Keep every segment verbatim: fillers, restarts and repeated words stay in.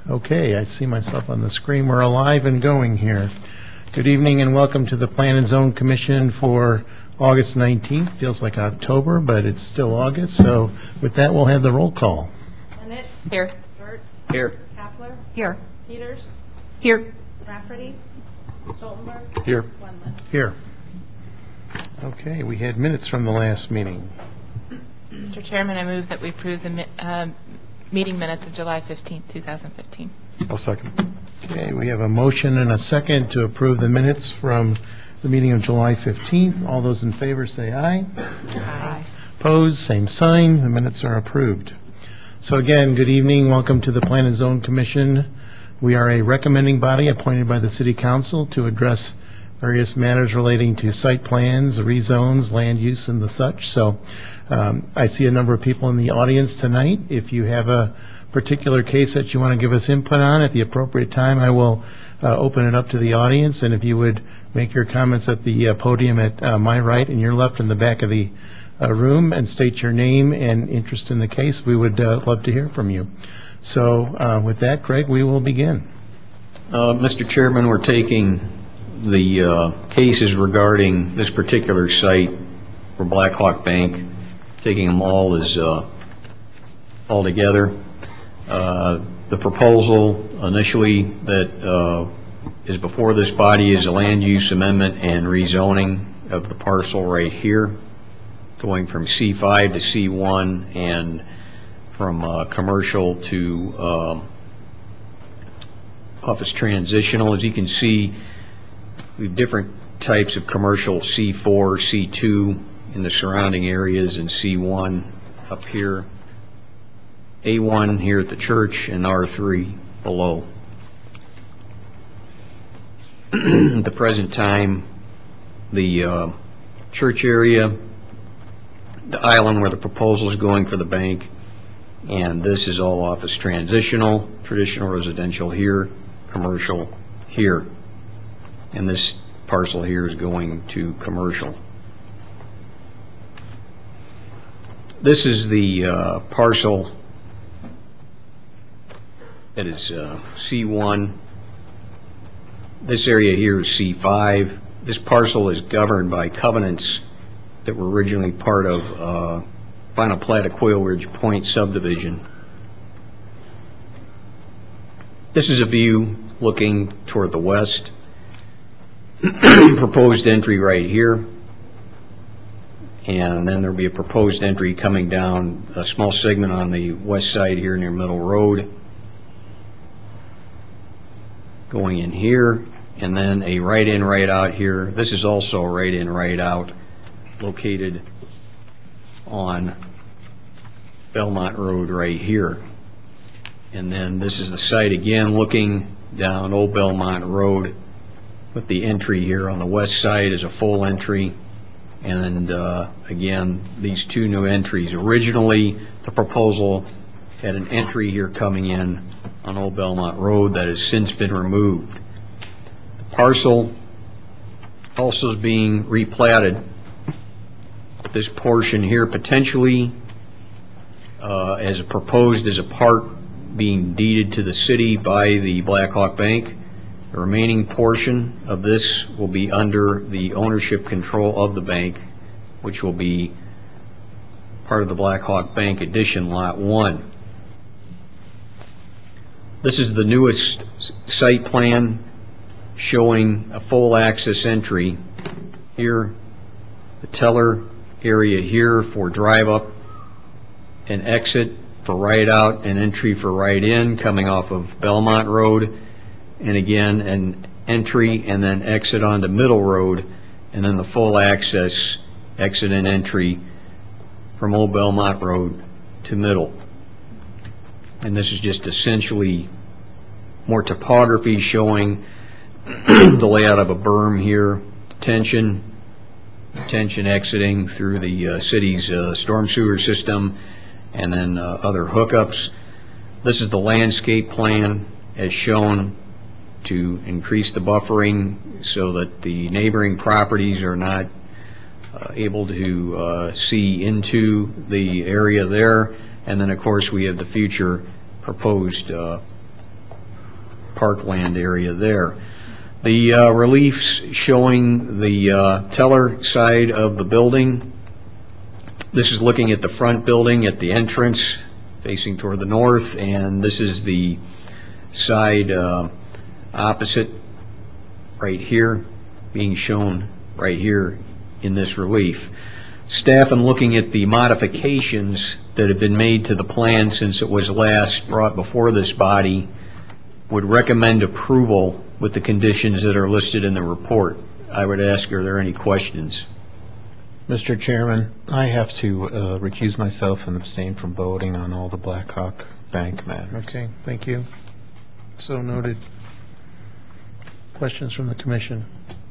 Okay, I see myself on the screen. We're alive and going here. Good evening and welcome to the Plan and Zone Commission for August nineteenth. Feels like October, but it's still August. So with that, we'll have the roll call. Bennett. Here. Burt. Here. Kapler. Here. Peters. Here. Rafferty. Stoltenberg. Here. Wendland. Here. Okay, we had minutes from the last meeting. Mister Chairman, I move that we approve the mi- uh, meeting minutes of July fifteenth, two thousand fifteen. I'll second. Okay, we have a motion and a second to approve the minutes from the meeting of July fifteenth. All those in favor say aye. Aye. Opposed, same sign. The minutes are approved. So again, good evening. Welcome to the Plan and Zone Commission. We are a recommending body appointed by the City Council to address various matters relating to site plans, rezones, land use, and the such. So um, I see a number of people in the audience tonight. If you have a particular case that you want to give us input on at the appropriate time, I will uh, open it up to the audience. And if you would make your comments at the uh, podium at uh, my right and your left in the back of the uh, room and state your name and interest in the case, we would uh, love to hear from you. So uh, with that, Greg, we will begin. Uh, Mister Chairman, we're taking the uh, cases regarding this particular site for Black Hawk Bank, taking them all as uh, all together. Uh, the proposal initially that uh, is before this body is a land use amendment and rezoning of the parcel right here, going from C five to C one and from uh, commercial to uh, office transitional. As you can see, we have different types of commercial, C four, C two in the surrounding areas, and C one up here, A one here at the church, and R three below. At the present time, the uh, church area, the island where the proposal is going for the bank, and this is all office transitional, traditional residential here, commercial here. And this parcel here is going to commercial. This is the uh, parcel that is uh, C one. This area here is C five. This parcel is governed by covenants that were originally part of uh, final plat of Quail Ridge Point subdivision. This is a view looking toward the west. Proposed entry right here, and then there'll be a proposed entry coming down a small segment on the west side here near Middle Road, going in here, and then a right in, right out here. This is also a right in, right out located on Belmont Road right here. And then this is the site again looking down Old Belmont Road, with the entry here on the west side is a full entry, and uh, again these two new entries. Originally the proposal had an entry here coming in on Old Belmont Road that has since been removed. The parcel also is being replatted. This portion here potentially uh, as proposed as a part being deeded to the city by the Black Hawk Bank. The remaining portion of this will be under the ownership control of the bank, which will be part of the Black Hawk Bank Addition Lot one. This is the newest site plan showing a full access entry here, the teller area here for drive up and exit for right out and entry for right in coming off of Belmont Road. And again, an entry and then exit onto Middle Road, and then the full access exit and entry from Old Belmont Road to Middle. And this is just essentially more topography showing the layout of a berm here, detention, detention exiting through the uh, city's uh, storm sewer system, and then uh, other hookups. This is the landscape plan as shown to increase the buffering so that the neighboring properties are not uh, able to uh, see into the area there. And then of course we have the future proposed uh, parkland area there. The uh, reliefs showing the uh, Teller side of the building. This is looking at the front building at the entrance facing toward the north, and this is the side uh, opposite right here being shown right here in this relief. Staff, in looking at the modifications that have been made to the plan since it was last brought before this body, would recommend approval with the conditions that are listed in the report. I would ask, are there any questions? Mister Chairman, I have to uh, recuse myself and abstain from voting on all the Blackhawk Bank matters. Okay, thank you. So noted. Questions from the commission?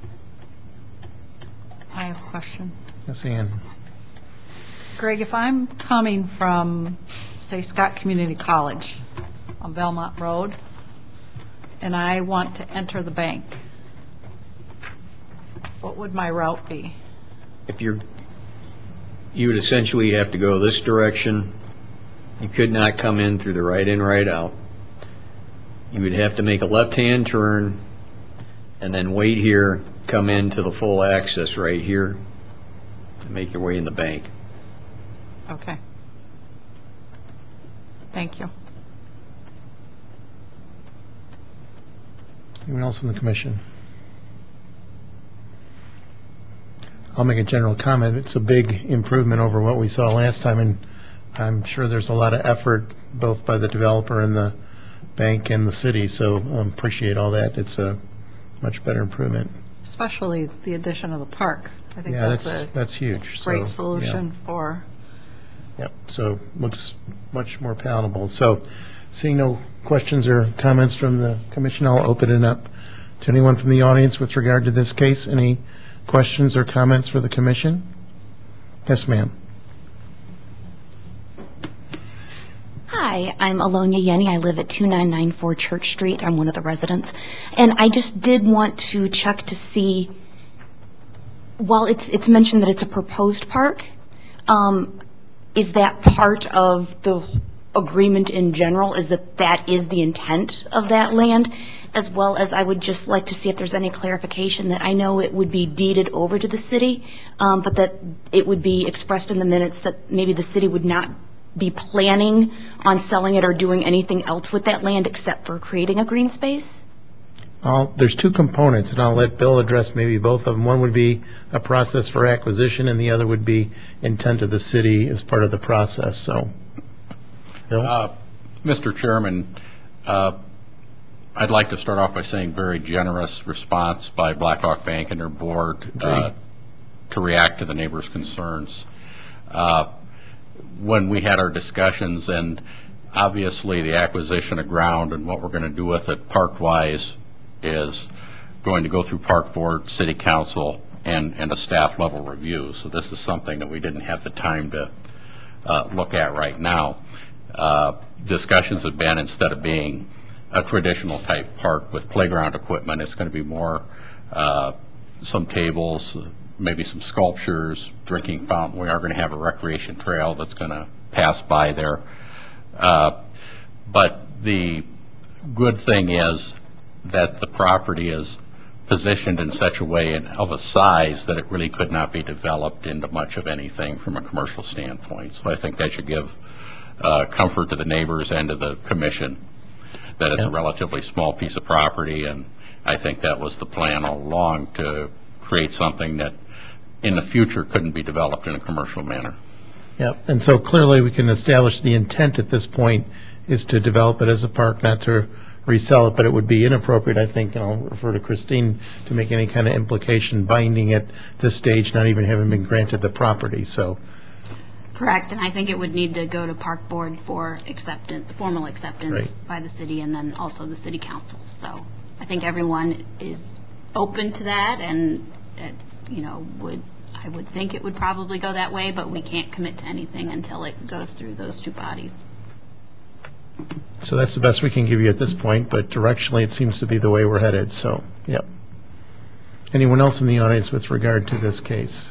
I have a question. Ms. Ann? Greg, if I'm coming from, say, Scott Community College on Belmont Road, and I want to enter the bank, what would my route be? If you're, you would essentially have to go this direction. You could not come in through the right in, right out. You would have to make a left-hand turn and then wait here, come into the full access right here, and make your way in the bank. Okay. Thank you. Anyone else in the commission? I'll make a general comment. It's a big improvement over what we saw last time, and I'm sure there's a lot of effort both by the developer and the bank and the city, so um, appreciate all that. It's a much better improvement. Especially the addition of the park. I think Yeah, that's, that's a that's huge. great So, solution for. Yeah. Yep. So looks much more palatable. So, seeing no questions or comments from the commission, I'll open it up to anyone from the audience with regard to this case. Any questions or comments for the commission? Yes, ma'am. Hi, I'm Alonia Yenny. I live at two nine nine four Church Street. I'm one of the residents. And I just did want to check to see, while it's it's mentioned that it's a proposed park, um, is that part of the agreement in general? Is that that is the intent of that land? As well as I would just like to see if there's any clarification that I know it would be deeded over to the city, um, but that it would be expressed in the minutes that maybe the city would not be planning on selling it or doing anything else with that land except for creating a green space? I'll, there's two components, and I'll let Bill address maybe both of them. One would be a process for acquisition, and the other would be intent of the city as part of the process. So, Bill? Uh, Mister Chairman, uh, I'd like to start off by saying very generous response by Blackhawk Bank and their board uh, to react to the neighbors' concerns. Uh, when we had our discussions, and obviously the acquisition of ground and what we're going to do with it park-wise is going to go through Park Board, City Council, and, and a staff level review. So this is something that we didn't have the time to uh, look at right now. Uh, discussions have been, instead of being a traditional type park with playground equipment, it's going to be more uh, some tables, maybe some sculptures, drinking fountain. We are going to have a recreation trail that's going to pass by there. Uh, but the good thing is that the property is positioned in such a way and of a size that it really could not be developed into much of anything from a commercial standpoint. So I think that should give uh, comfort to the neighbors and to the commission that it's a relatively small piece of property, and I think that was the plan all along, to create something that in the future couldn't be developed in a commercial manner. Yep. And so clearly we can establish the intent at this point is to develop it as a park, not to resell it, but it would be inappropriate, I think, and I'll refer to Christine, to make any kind of implication binding at this stage, not even having been granted the property. So. Correct, and I think it would need to go to Park Board for acceptance, formal acceptance Right. by the city, and then also the City Council. So I think everyone is open to that, and it, you know, would I would think it would probably go that way, but we can't commit to anything until it goes through those two bodies. So that's the best we can give you at this point, but directionally it seems to be the way we're headed. So, yep. Anyone else in the audience with regard to this case?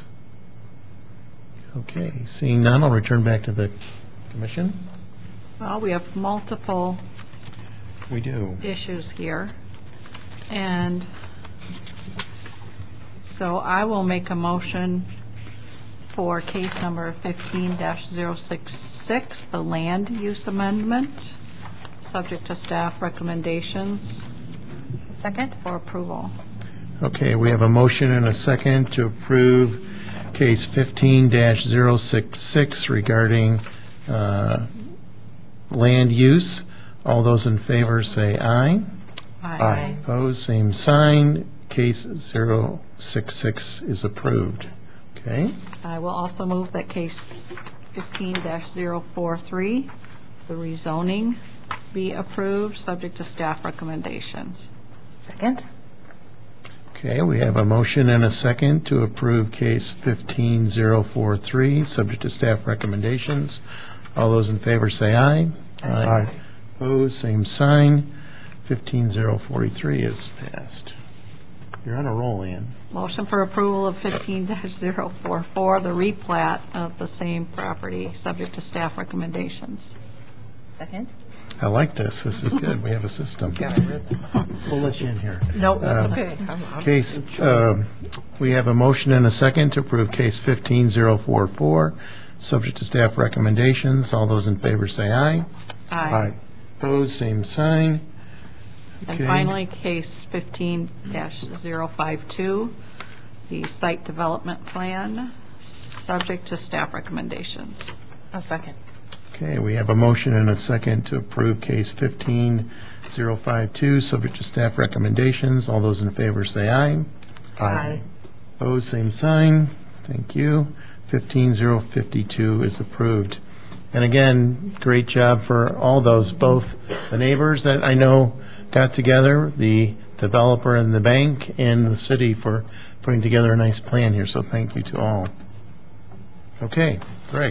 Okay, seeing none, I'll return back to the commission. Well, we have multiple We do. issues here. And so I will make a motion for case number fifteen dash zero six six, the land use amendment, subject to staff recommendations Second? for approval. Okay, we have a motion and a second to approve case fifteen dash zero six six regarding uh, land use. All those in favor say aye. Aye. Opposed, same sign. Case zero six six is approved. Okay, I will also move that case fifteen dash zero four three, the rezoning, be approved, subject to staff recommendations. Second? okay, we have a motion and a second to approve case fifteen zero four three, subject to staff recommendations. All those in favor say aye. Aye. Opposed, same sign. fifteen zero four three is passed. You're on a roll, Ann. Motion for approval of fifteen dash zero four four, the replat of the same property, subject to staff recommendations. Second? I like this. This is good. We have a system. We'll let you in here. No, that's Um, okay. I'm- I'm- Case, um, we have a motion and a second to approve case fifteen zero four four, subject to staff recommendations. All those in favor say aye. Aye. Opposed, same sign. And Okay. finally, case fifteen dash zero five two, the site development plan, subject to staff recommendations. A second. Okay, we have a motion and a second to approve case fifteen zero five two, subject to staff recommendations. All those in favor say aye. Aye. Opposed, same sign. Thank you. fifteen zero five two is approved. And again, great job for all those, both the neighbors that I know got together, the developer and the bank, and the city for putting together a nice plan here. So thank you to all. Okay, Greg.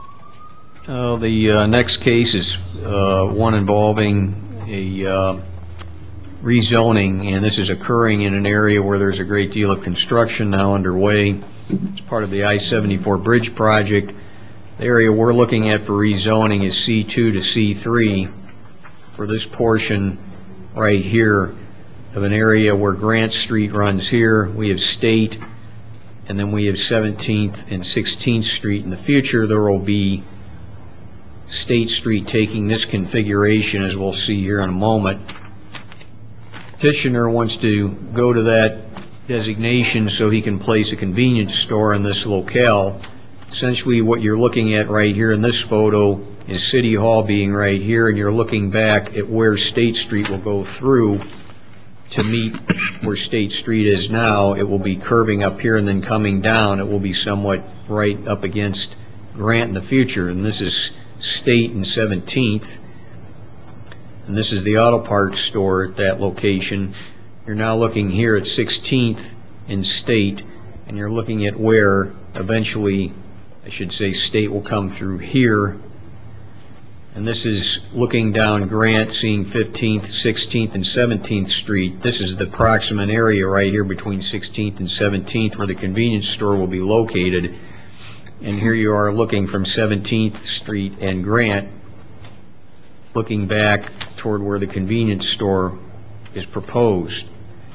Uh, The uh, next case is uh, one involving a uh, rezoning, and this is occurring in an area where there's a great deal of construction now underway. It's part of the I seventy-four bridge project. The area we're looking at for rezoning is C two to C three for this portion right here of an area where Grant Street runs here. We have State, and then we have seventeenth and sixteenth Street. In the future, there will be State Street taking this configuration, as we'll see here in a moment. Petitioner wants to go to that designation so he can place a convenience store in this locale. Essentially, what you're looking at right here in this photo is City Hall being right here, and you're looking back at where State Street will go through to meet where State Street is now. It will be curving up here and then coming down. It will be somewhat right up against Grant in the future, and this is State and seventeenth, and this is the auto parts store at that location. You're now looking here at sixteenth and State, and you're looking at where eventually, I should say, State will come through here. And this is looking down Grant, seeing fifteenth, sixteenth, and seventeenth Street. This is the proximate area right here between sixteenth and seventeenth where the convenience store will be located. And here you are looking from seventeenth Street and Grant, looking back toward where the convenience store is proposed.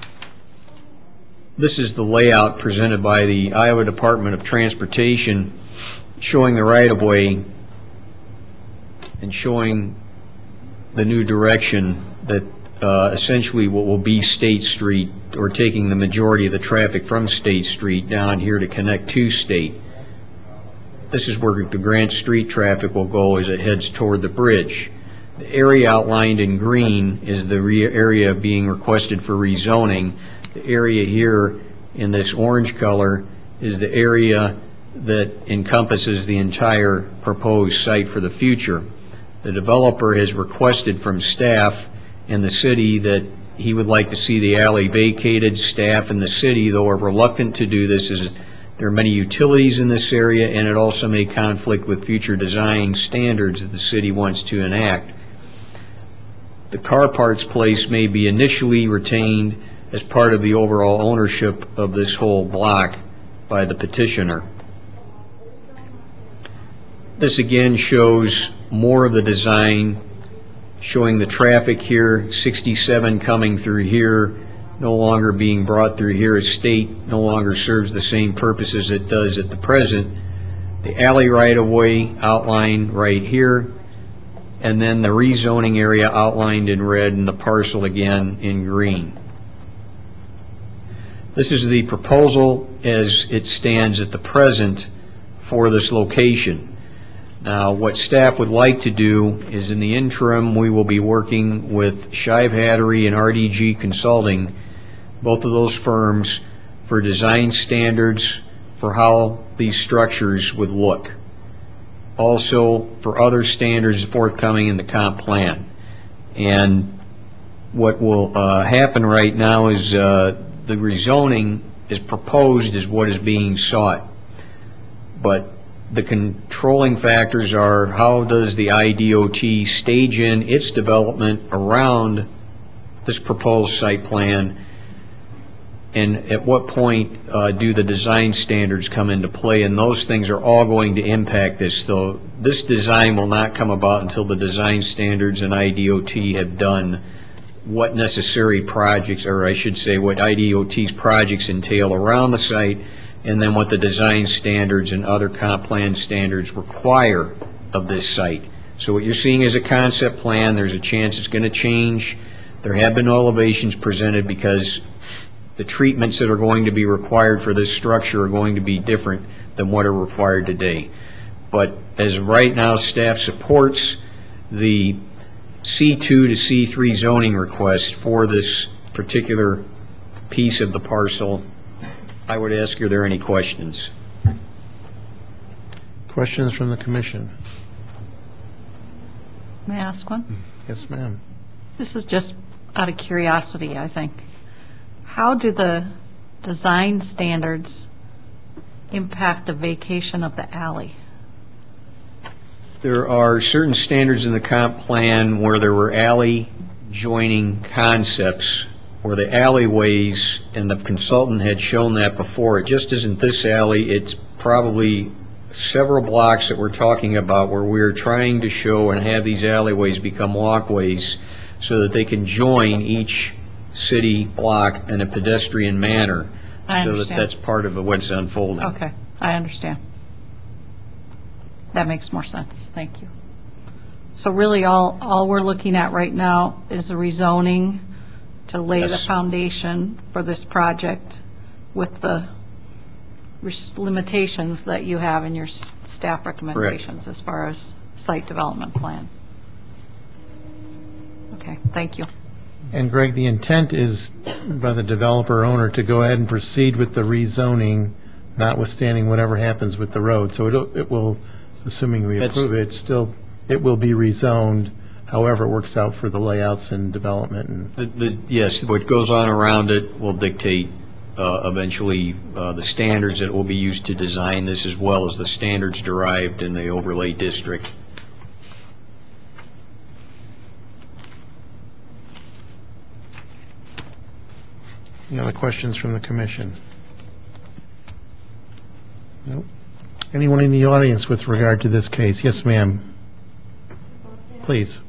This is the layout presented by the Iowa Department of Transportation, showing the right-of-way and showing the new direction that uh, essentially what will be State Street, or taking the majority of the traffic from State Street down here to connect to State. This is where the Grant Street traffic will go as it heads toward the bridge. The area outlined in green is the re area being requested for rezoning. The area here in this orange color is the area that encompasses the entire proposed site for the future. The developer has requested from staff and the city that he would like to see the alley vacated. Staff and the city, though, are reluctant to do this, as there are many utilities in this area, and it also may conflict with future design standards that the city wants to enact. The car parts place may be initially retained as part of the overall ownership of this whole block by the petitioner. This again shows more of the design showing the traffic here, sixty-seven coming through here, no longer being brought through here. A state no longer serves the same purpose as it does at the present. The alley right-of-way outlined right here, and then the rezoning area outlined in red and the parcel again in green. This is the proposal as it stands at the present for this location. Now, what staff would like to do is, in the interim, we will be working with Shive Hattery and R D G Consulting, both of those firms, for design standards for how these structures would look. Also, for other standards forthcoming in the comp plan. And what will uh, happen right now is uh, the rezoning is proposed as what is being sought. But the controlling factors are, how does the I D O T stage in its development around this proposed site plan, and at what point uh, do the design standards come into play? And those things are all going to impact this. So this design will not come about until the design standards and I D O T have done what necessary projects, or I should say what I D O T's projects entail around the site, and then what the design standards and other comp plan standards require of this site. So what you're seeing is a concept plan. There's a chance it's going to change. There have been elevations presented because the treatments that are going to be required for this structure are going to be different than what are required today. But as of right now, staff supports the C two to C three zoning request for this particular piece of the parcel. I would ask, are there any questions? Questions from the commission? May I ask one? Yes, ma'am. This is just out of curiosity, I think. How do the design standards impact the vacation of the alley? There are certain standards in the comp plan where there were alley joining concepts, where the alleyways, and the consultant had shown that before. It just isn't this alley. It's probably several blocks that we're talking about where we're trying to show and have these alleyways become walkways so that they can join each city block in a pedestrian manner. I so that understand. that's part of what's unfolding. Okay, I understand. That makes more sense. Thank you. So really, all, all we're looking at right now is the rezoning to lay the Yes. foundation for this project with the res- limitations that you have in your s- staff recommendations as far as site development plan. Okay, thank you. And Greg, the intent is by the developer owner to go ahead and proceed with the rezoning, notwithstanding whatever happens with the road. So it'll, it will, assuming we That's- approve it, it's still, it will be rezoned, however it works out for the layouts and development. And The, the, yes, what goes on around it will dictate uh, eventually uh, the standards that will be used to design this, as well as the standards derived in the overlay district. Any other questions from the commission? Nope. Anyone in the audience with regard to this case? Yes, ma'am. Please.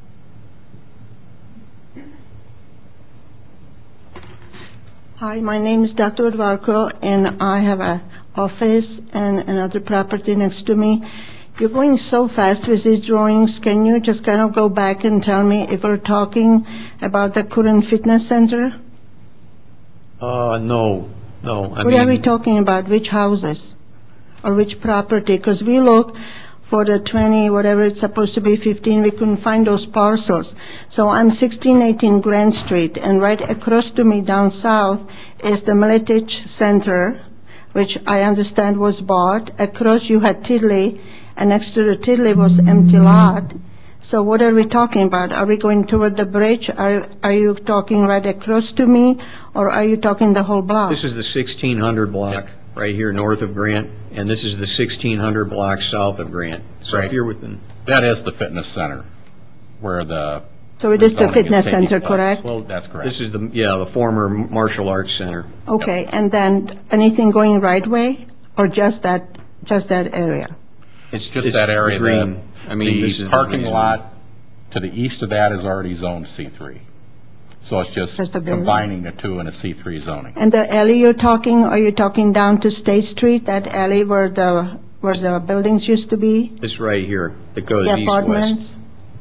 Hi, my name is Doctor Varco, and I have an office and another property next to me. You're going so fast with these drawings. Can you just kind of go back and tell me if we're talking about the current fitness center? Uh, no, no. I What are we mean, talking about? Which houses or which property? Because we looked for the twenty, whatever it's supposed to be, fifteen, we couldn't find those parcels. So I'm sixteen eighteen Grand Street, and right across to me down south is the Miletich Center, which I understand was bought. Across you had Tiddly, and next to the Tiddly was empty lot. So what are we talking about? Are we going toward the bridge? Are, are you talking right across to me, or are you talking the whole block? this is the sixteen hundred block right here north of Grant, and this is the sixteen hundred block south of Grant. So if Right. you're within, That is the fitness center where the. So it is the zoning fitness taking center, place. correct? Well, that's correct. this is the, yeah, the former martial arts center. Okay, and then anything going right way, or just that, just that area? It's Just that area, the green. the, I mean, this the is parking green. lot To the east of that is already zoned C three. So it's just Just a building. combining the two in a C three zoning. And the alley you're talking, are you talking down to State Street, that alley where the, where the buildings used to be? This right here that goes The east-west. apartments?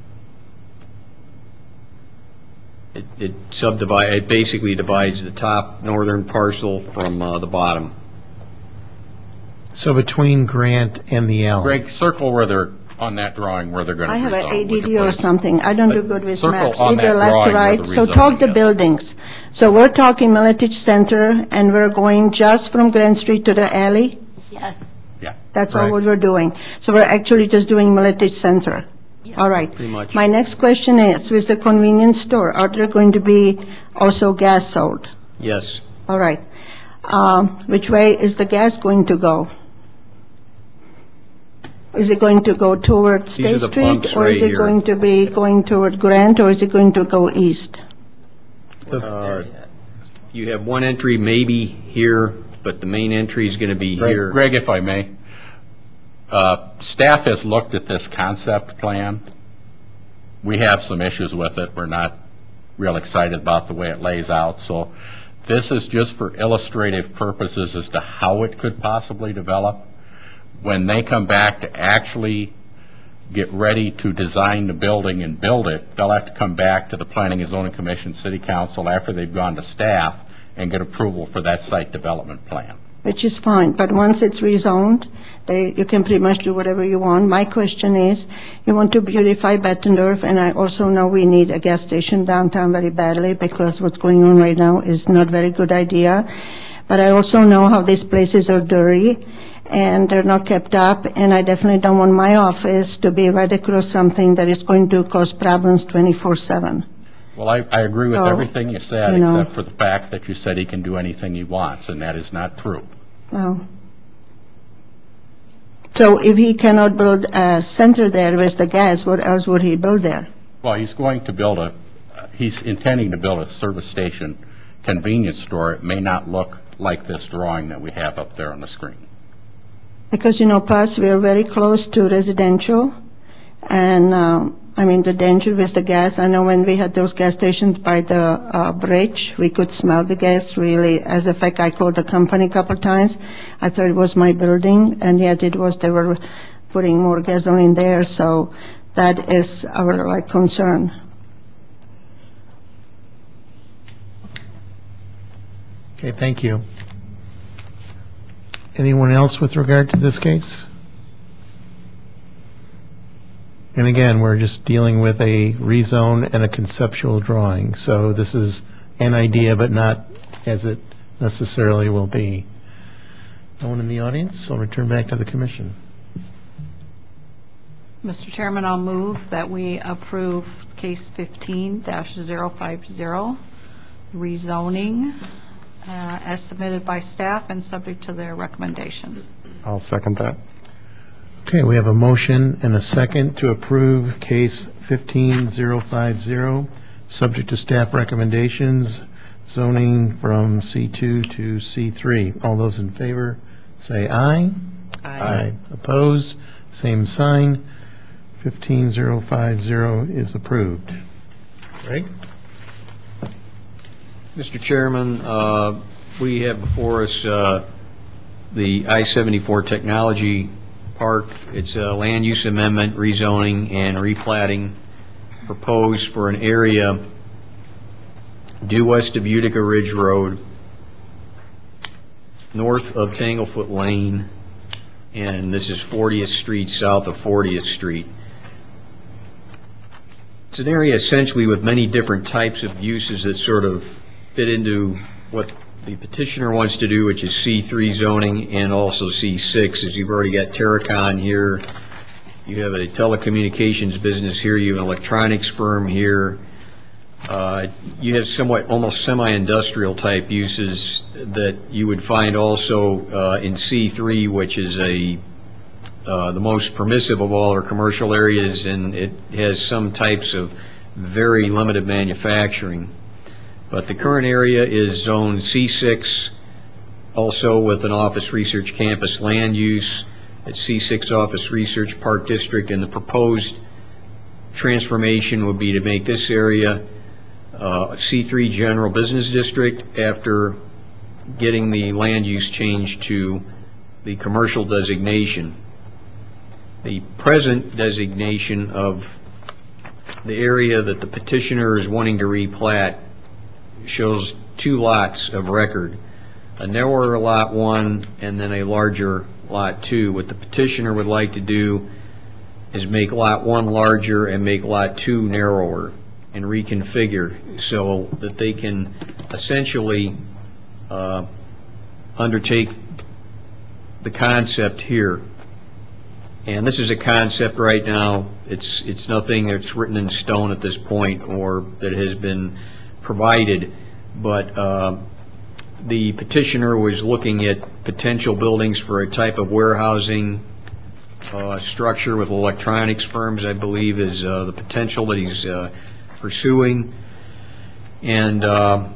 It it subdivides, it basically divides the top northern parcel from uh, the bottom. So between Grant and the alley. Greg, circle where they're, on that drawing, where they're going to I have an rezone. A We D could D or put it- something. I don't do good with Circle maps, on either that left to drawing where right. the So talk rezoning the is. buildings. So we're talking Militich Center, and we're going just from Grand Street to the alley? Yes. Yeah. That's all what Correct. we're doing. So we're actually just doing Militich Center? All right. Pretty much. My next question is, with the convenience store, are there going to be also gas sold? Yes. All right. Um, Which way is the gas going to go? Is it going to go toward These State are the Street? pumps Or is right it here. going to be going toward Grant, or is it going to go east? Uh, You have one entry maybe here, but the main entry is going to be Greg- here. Greg, if I may, uh, staff has looked at this concept plan. We have some issues with it. We're not real excited about the way it lays out. So this is just for illustrative purposes as to how it could possibly develop. When they come back to actually get ready to design the building and build it, they'll have to come back to the Planning and Zoning Commission, City Council, after they've gone to staff and get approval for that site development plan. Which is fine, but once it's rezoned, they, you can pretty much do whatever you want. My question is, you want to beautify Bettendorf, and I also know we need a gas station downtown very badly, because what's going on right now is not a very good idea. But I also know how these places are dirty, and they're not kept up, and I definitely don't want my office to be right across something that is going to cause problems twenty-four seven. Well, I, I agree with So, everything you said, you know. except for the fact that you said he can do anything he wants, and that is not true. Well, so if he cannot build a center there with the gas, what else would he build there? Well, he's going to build a, he's intending to build a service station convenience store. It may not look like this drawing that we have up there on the screen. Because, you know, plus we are very close to residential, and, um, I mean, the danger with the gas, I know when we had those gas stations by the uh, bridge, we could smell the gas really. As a fact, I called the company a couple times. I thought it was my building, and yet it was, they were putting more gasoline there, so that is our, like, concern. Okay, thank you. Anyone else with regard to this case? And again, we're just dealing with a rezone and a conceptual drawing, so this is an idea, but not as it necessarily will be. No one in the audience? I'll return back to the commission. Mister Chairman, I'll move that we approve case fifteen dash zero five zero, rezoning, uh, as submitted by staff and subject to their recommendations. I'll second that. Okay, we have a motion and a second to approve case fifteen zero five zero, subject to staff recommendations, zoning from C two to C three. All those in favor, say aye. Aye. Opposed, same sign. fifteen zero five zero is approved. Greg? Mister Chairman, uh, we have before us uh, the I seventy-four Technology Park. It's a land use amendment, rezoning, and replatting proposed for an area due west of Utica Ridge Road, north of Tanglefoot Lane, and this is fortieth Street, south of fortieth Street. It's an area essentially with many different types of uses that sort of fit into what the petitioner wants to do, which is C three zoning and also C six, as you've already got Terracon here. You have a telecommunications business here. You have an electronics firm here. Uh, you have somewhat almost semi-industrial type uses that you would find also uh, in C three, which is a uh, the most permissive of all our commercial areas, and it has some types of very limited manufacturing. But the current area is zone C six, also with an office research campus land use. It's C six Office Research Park District, and the proposed transformation would be to make this area uh, a C three general business district after getting the land use changed to the commercial designation. The present designation of the area that the petitioner is wanting to replat shows two lots of record, a narrower lot one and then a larger lot two. What the petitioner would like to do is make lot one larger and make lot two narrower and reconfigure so that they can essentially uh, undertake the concept here. And this is a concept right now. It's it's nothing that's written in stone at this point or that has been provided, but uh, the petitioner was looking at potential buildings for a type of warehousing uh, structure with electronics firms, I believe, is uh, the potential that he's uh, pursuing. And uh,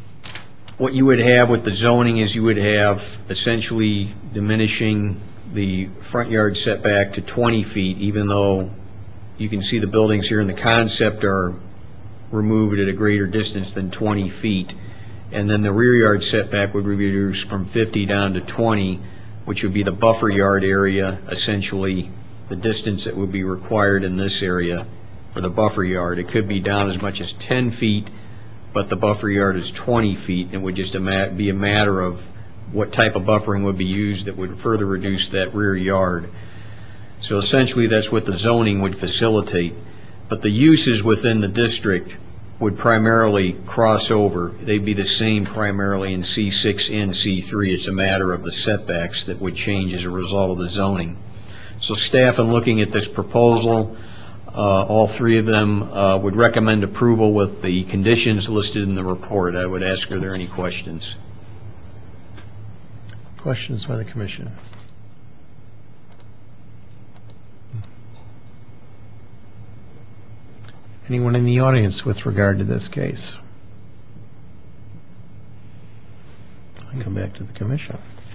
what you would have with the zoning is you would have essentially diminishing the front yard setback to twenty feet, even though you can see the buildings here in the concept are removed at a greater distance than twenty feet. And then the rear yard setback would be reduced from fifty down to twenty, which would be the buffer yard area, essentially the distance that would be required in this area for the buffer yard. It could be down as much as ten feet, but the buffer yard is twenty feet, and it would just be a matter of what type of buffering would be used that would further reduce that rear yard. So essentially that's what the zoning would facilitate. But the uses within the district would primarily cross over. They'd be the same primarily in C six and C three. It's a matter of the setbacks that would change as a result of the zoning. So staff, in looking at this proposal, uh, all three of them uh, would recommend approval with the conditions listed in the report. I would ask, are there any questions? Questions by the commission? Anyone in the audience with regard to this case? I'll come back to the commission.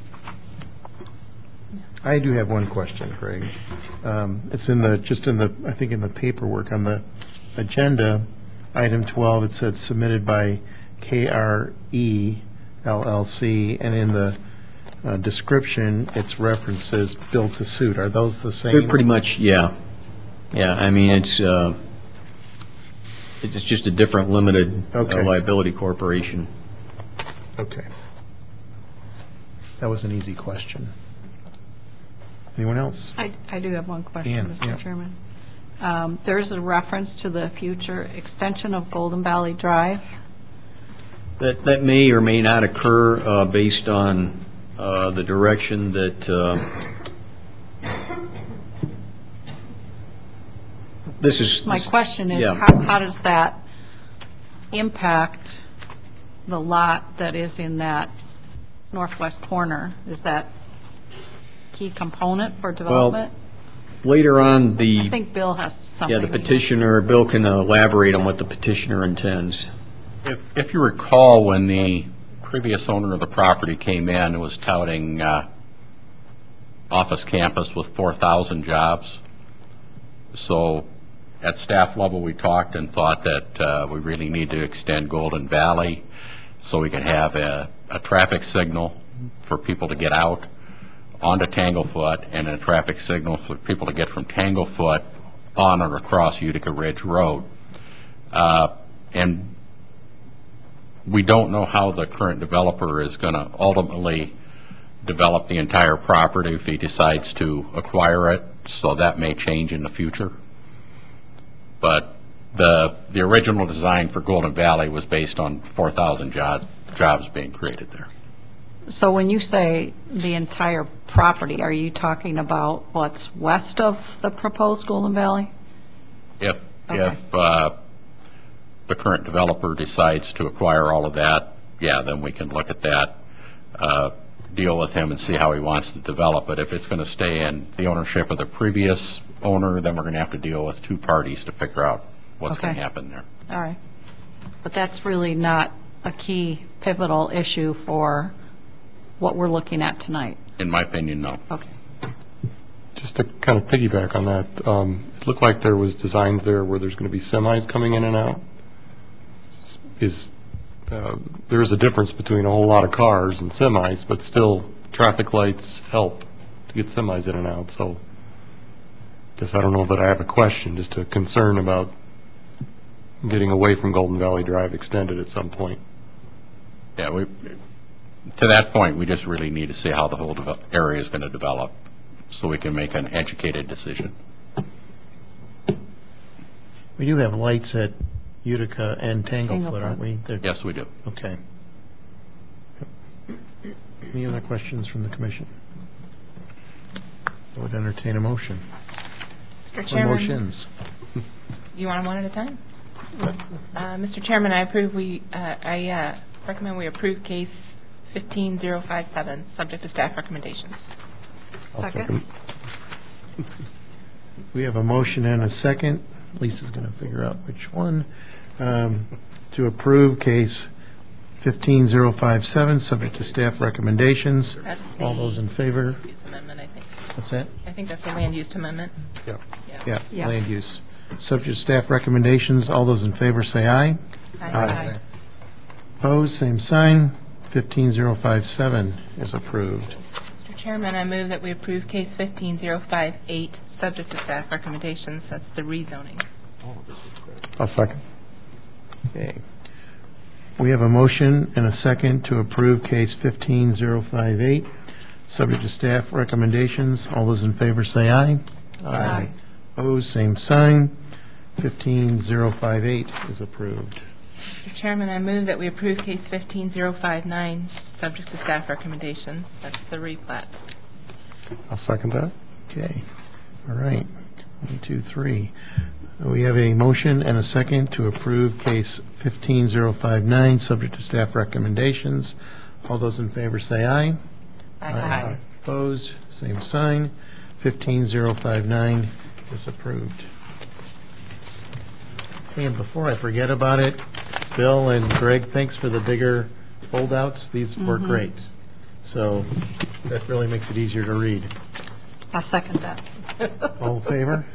I do have one question, Craig. Um, it's in the, just in the, I think in the paperwork on the agenda, item twelve, it said submitted by K R E L L C, and in the uh, description, it's references built to suit. Are those the same? They're pretty much, yeah. Yeah, I mean, it's, uh, it's just a different limited uh, Okay. liability corporation. Okay. That was an easy question. Anyone else? I, I do have one question, Yeah, Mister yeah. Chairman. Um, There's a reference to the future extension of Golden Valley Drive. That, that may or may not occur uh, based on uh, the direction that uh, this is. My question is, yeah. how, how does that impact the lot that is in that northwest corner? Is that key component for development? Later on, the I think Bill has something. yeah the he wants- petitioner, Bill can elaborate on what the petitioner intends. If, if you recall, when the previous owner of the property came in and was touting uh, office campus with four thousand jobs, so at staff level, we talked and thought that uh, we really need to extend Golden Valley so we can have a, a traffic signal for people to get out onto Tanglefoot and a traffic signal for people to get from Tanglefoot on or across Utica Ridge Road. Uh, and we don't know how the current developer is going to ultimately develop the entire property if he decides to acquire it, so that may change in the future. But the the original design for Golden Valley was based on four thousand job, jobs being created there. So when you say the entire property, are you talking about what's west of the proposed Golden Valley? If, Okay. if uh, the current developer decides to acquire all of that, yeah, then we can look at that, uh, deal with him and see how he wants to develop it. If it's going to stay in the ownership of the previous owner, then we're going to have to deal with two parties to figure out what's going Okay. to happen there. All right. But that's really not a key pivotal issue for what we're looking at tonight. In my opinion, no. Okay. Just to kind of piggyback on that, um, looked like there was designs there where there's going to be semis coming in and out. Is uh, there is a difference between a whole lot of cars and semis, but still traffic lights help to get semis in and out. So I guess I don't know that I have a question, just a concern about getting away from Golden Valley Drive extended at some point. Yeah, we, to that point, we just really need to see how the whole devel- area is going to develop so we can make an educated decision. We do have lights at Utica and Tanglefoot, aren't we? They're- Yes, we do. Okay. Any other questions from the commission? I would entertain a motion. Mister Or Chairman, motions. you want them one at a time? Uh, Mister Chairman, I approve we, uh, I uh, recommend we approve case fifteen zero five seven, subject to staff recommendations. I'll Second. We have a motion and a second. Lisa's going to figure out which one. Um, To approve case fifteen zero five seven, subject to staff recommendations. That's the All those in favor? use amendment, I think. What's that? I think that's a land use amendment. Yeah. Yeah, Yeah. land use. Subject to staff recommendations. All those in favor say aye. Aye. Opposed, same sign. fifteen zero five seven is approved. Mister Chairman, I move that we approve case fifteen zero five eight, subject to staff recommendations. That's the rezoning. I'll second. Okay. We have a motion and a second to approve case fifteen zero five eight, subject to staff recommendations. All those in favor say aye. Aye. Opposed, same sign. fifteen zero five eight is approved. Mister Chairman, I move that we approve case fifteen zero five nine, subject to staff recommendations. That's the replat. I'll second that. Okay. All right. One, two, three. We have a motion and a second to approve case fifteen zero five nine, subject to staff recommendations. All those in favor say aye. Aye. Opposed, same sign. fifteen zero five nine is approved. And before I forget about it, Bill and Greg, thanks for the bigger foldouts. These work great. So that really makes it easier to read. I'll second that. All in favor?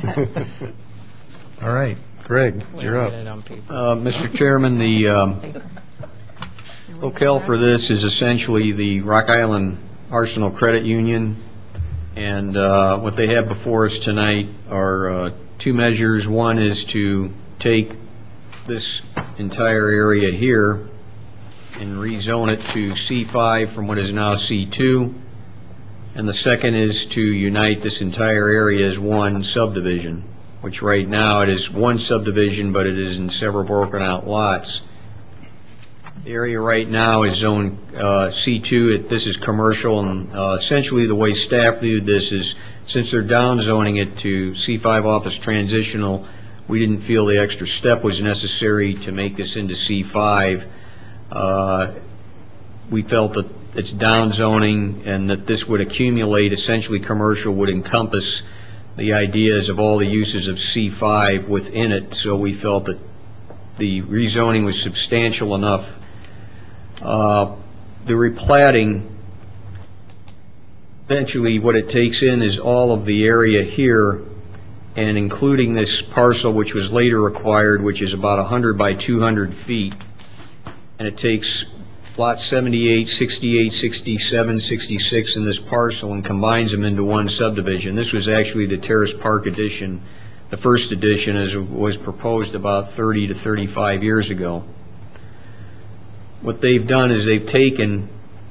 All right, Greg, you're up. Uh, Mister Chairman, the um, locale for this is essentially the Rock Island Arsenal Credit Union, and uh, what they have before us tonight are uh, two measures. One is to take this entire area here and rezone it to C five from what is now C two, and the second is to unite this entire area as one subdivision, which right now it is one subdivision, but it is in several broken out lots. The area right now is zone uh, C two. It, this is commercial, and uh, essentially the way staff viewed this is, since they're down zoning it to C five office transitional, we didn't feel the extra step was necessary to make this into C five. Uh, we felt that it's down zoning and that this would accumulate, essentially commercial would encompass the ideas of all the uses of C five within it, so we felt that the rezoning was substantial enough. Uh, the replatting, eventually what it takes in is all of the area here, and including this parcel which was later acquired, which is about one hundred by two hundred feet, and it takes lots seventy-eight, sixty-eight, sixty-seven, sixty-six in this parcel and combines them into one subdivision. This was actually the Terrace Park edition. The first edition as was proposed about thirty to thirty-five years ago. What they've done is they've taken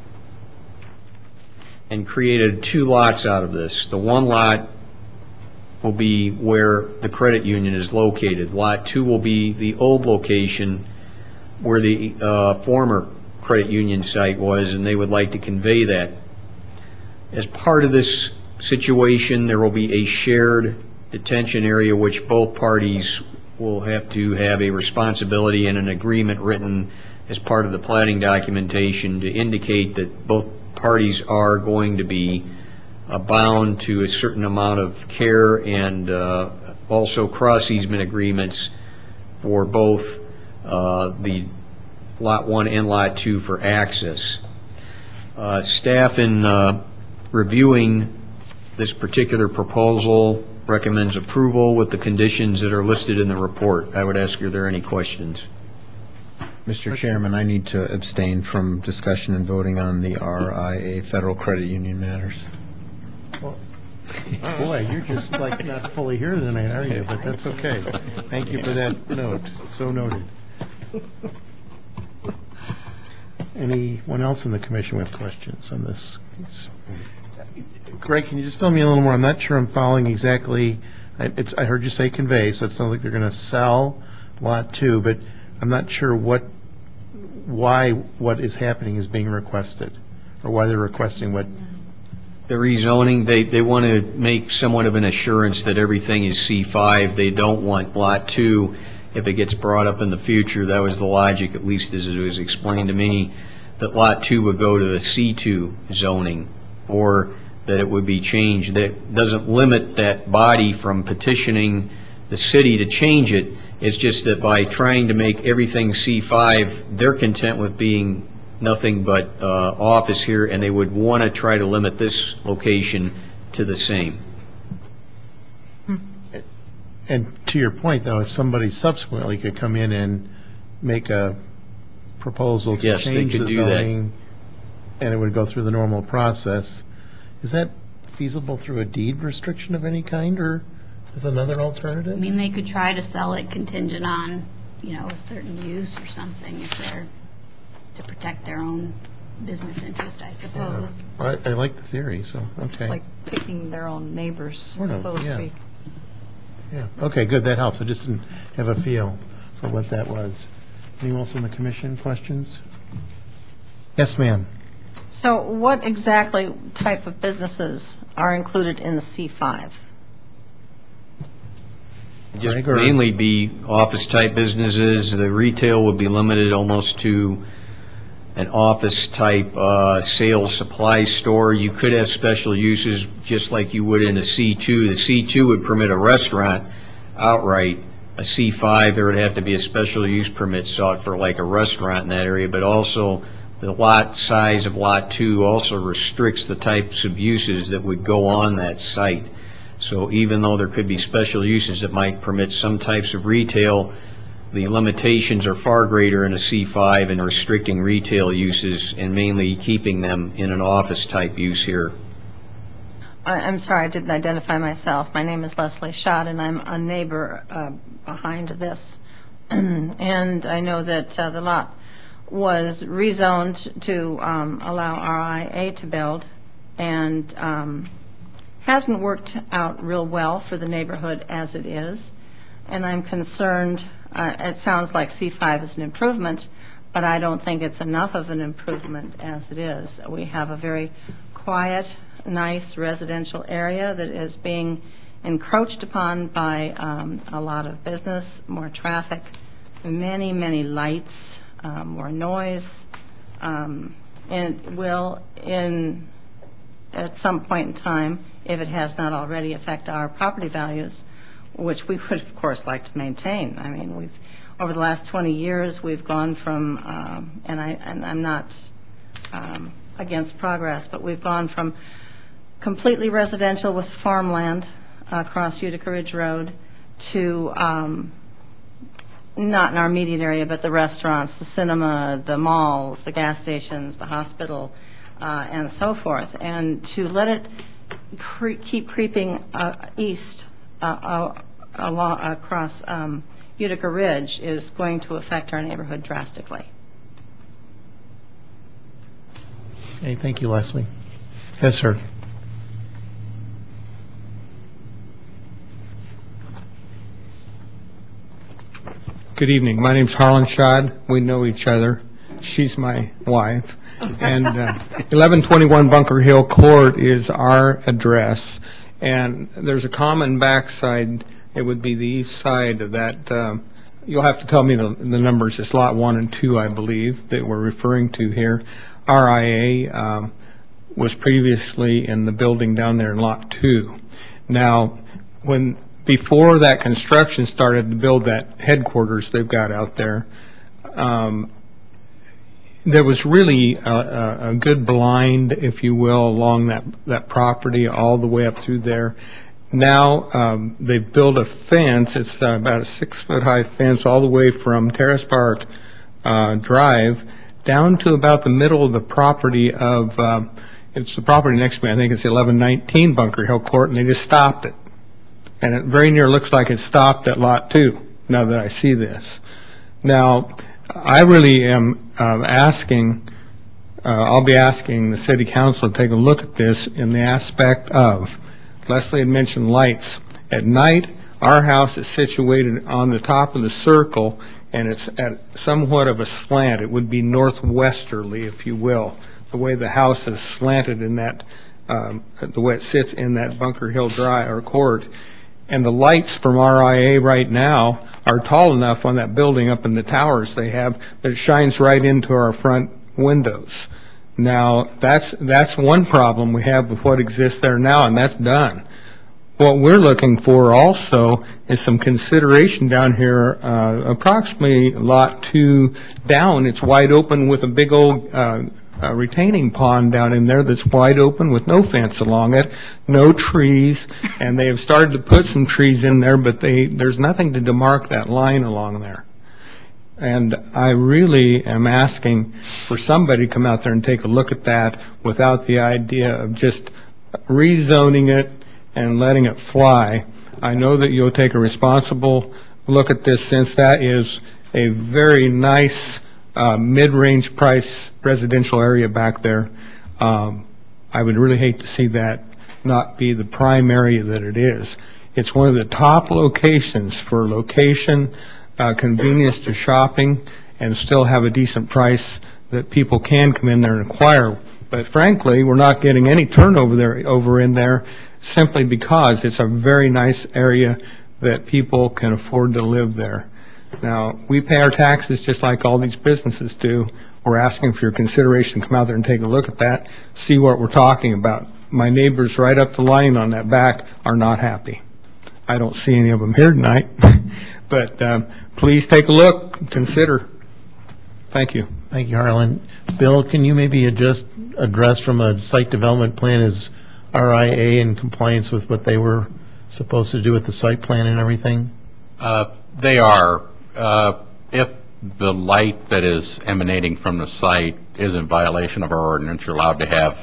and created two lots out of this. The one lot will be where the credit union is located. Lot two will be the old location where the uh, former credit union site was, and they would like to convey that. As part of this situation, there will be a shared detention area which both parties will have to have a responsibility and an agreement written as part of the planning documentation to indicate that both parties are going to be uh, bound to a certain amount of care, and uh, also cross easement agreements for both uh, the Lot one and Lot two for access. Uh, staff in uh, reviewing this particular proposal recommends approval with the conditions that are listed in the report. I would ask, are there any questions? Mister Chairman, I need to abstain from discussion and voting on the R I A Federal Credit Union matters. Boy, you're just like not fully here tonight, are you? But that's okay. Thank you for that note. So noted. Anyone else in the commission with questions on this? Greg, can you just tell me a little more? I'm not sure I'm following exactly. I, it's, I heard you say convey, so it sounds like they're going to sell lot two, but I'm not sure what, why what is happening is being requested, or why they're requesting what. The rezoning, they, they want to make somewhat of an assurance that everything is C five. They don't want lot two, if it gets brought up in the future, that was the logic, at least as it was explained to me, that lot two would go to the C two zoning, or that it would be changed. That doesn't limit that body from petitioning the city to change it. It's just that by trying to make everything C five, they're content with being nothing but uh, office here, and they would want to try to limit this location to the same. And to your point, though, if somebody subsequently could come in and make a proposal to Yes, they change could the do that. zoning, and it would go through the normal process, is that feasible through a deed restriction of any kind, or is another I alternative? mean, they could try to sell it contingent on, you know, a certain use or something if they're, to protect their own business interest, I suppose. I, I like the theory, so, okay. It's like picking their own neighbors, Sort of, so to yeah. speak. Yeah, okay, good, that helps. I just didn't have a feel for what that was. Anyone else in the commission, questions? Yes, ma'am. So what exactly type of businesses are included in the C five? Just Greg, or- mainly be office-type businesses. The retail would be limited almost to an office-type uh, sales supply store. You could have special uses just like you would in a C two. The C two would permit a restaurant outright. A C five, there would have to be a special use permit sought for like a restaurant in that area, but also the lot size of lot two also restricts the types of uses that would go on that site. So even though there could be special uses that might permit some types of retail, the limitations are far greater in a C five in restricting retail uses and mainly keeping them in an office type use here. I- I'm sorry, I didn't identify myself. My name is Leslie Schott, and I'm a neighbor uh, behind this. And I know that uh, the lot was rezoned to um, allow R I A to build, and um, hasn't worked out real well for the neighborhood as it is. And I'm concerned, uh, it sounds like C five is an improvement, but I don't think it's enough of an improvement as it is. We have a very quiet, nice residential area that is being encroached upon by um, a lot of business, more traffic, many, many lights, uh, more noise, um, and it will, in at some point in time, if it has not already, affect our property values, which we would, of course, like to maintain. I mean, we've over the last twenty years, we've gone from, um, and I and I'm not um, against progress, but we've gone from completely residential with farmland uh, across Utica Ridge Road to um, not in our immediate area, but the restaurants, the cinema, the malls, the gas stations, the hospital, uh, and so forth. And to let it cre- keep creeping uh, east uh, uh, along, across um, Utica Ridge is going to affect our neighborhood drastically. Okay, thank you, Leslie. Yes, sir. Good evening. My name's Harlan Schad. We know each other. She's my wife. And uh, eleven twenty-one Bunker Hill Court is our address. And there's a common backside. It would be the east side of that. Um, you'll have to tell me the, the numbers. It's lot one and two, I believe, that we're referring to here. R I A um, was previously in the building down there in lot two. Now, when before that construction started to build that headquarters they've got out there, um, there was really a, a, a good blind, if you will, along that, that property all the way up through there. Now, um, they've built a fence, it's uh, about a six-foot-high fence all the way from Terrace Park uh, Drive down to about the middle of the property of, um, it's the property next to me, I think it's eleven nineteen Bunker Hill Court, and they just stopped it. And it very near looks like it stopped at Lot two, now that I see this. Now, I really am uh, asking, uh, I'll be asking the city council to take a look at this in the aspect of, Leslie had mentioned lights. At night, our house is situated on the top of the circle, and it's at somewhat of a slant. It would be northwesterly, if you will, the way the house is slanted in that, um, the way it sits in that Bunker Hill Drive or court. And the lights from R I A right now are tall enough on that building up in the towers they have that it shines right into our front windows. Now, that's that's one problem we have with what exists there now, and that's done. What we're looking for also is some consideration down here, uh, approximately lot two down. It's wide open with a big old uh, uh, retaining pond down in there that's wide open with no fence along it, no trees, and they have started to put some trees in there, but they there's nothing to demark that line along there. And I really am asking for somebody to come out there and take a look at that without the idea of just rezoning it and letting it fly. I know that you'll take a responsible look at this, since that is a very nice uh, mid-range price residential area back there. Um, I would really hate to see that not be the prime area that it is. It's one of the top locations for location, uh, convenience to shopping, and still have a decent price that people can come in there and acquire. But frankly, we're not getting any turnover there over in there, simply because it's a very nice area that people can afford to live there. Now, we pay our taxes just like all these businesses do. We're asking for your consideration to come out there and take a look at that, see what we're talking about. My neighbors right up the line on that back are not happy. I don't see any of them here tonight, but um, please take a look, consider. Thank you. Thank you, Harlan. Bill, can you maybe just address from a site development plan, is R I A in compliance with what they were supposed to do with the site plan and everything? Uh, They are. Uh, If the light that is emanating from the site is in violation of our ordinance, you're allowed to have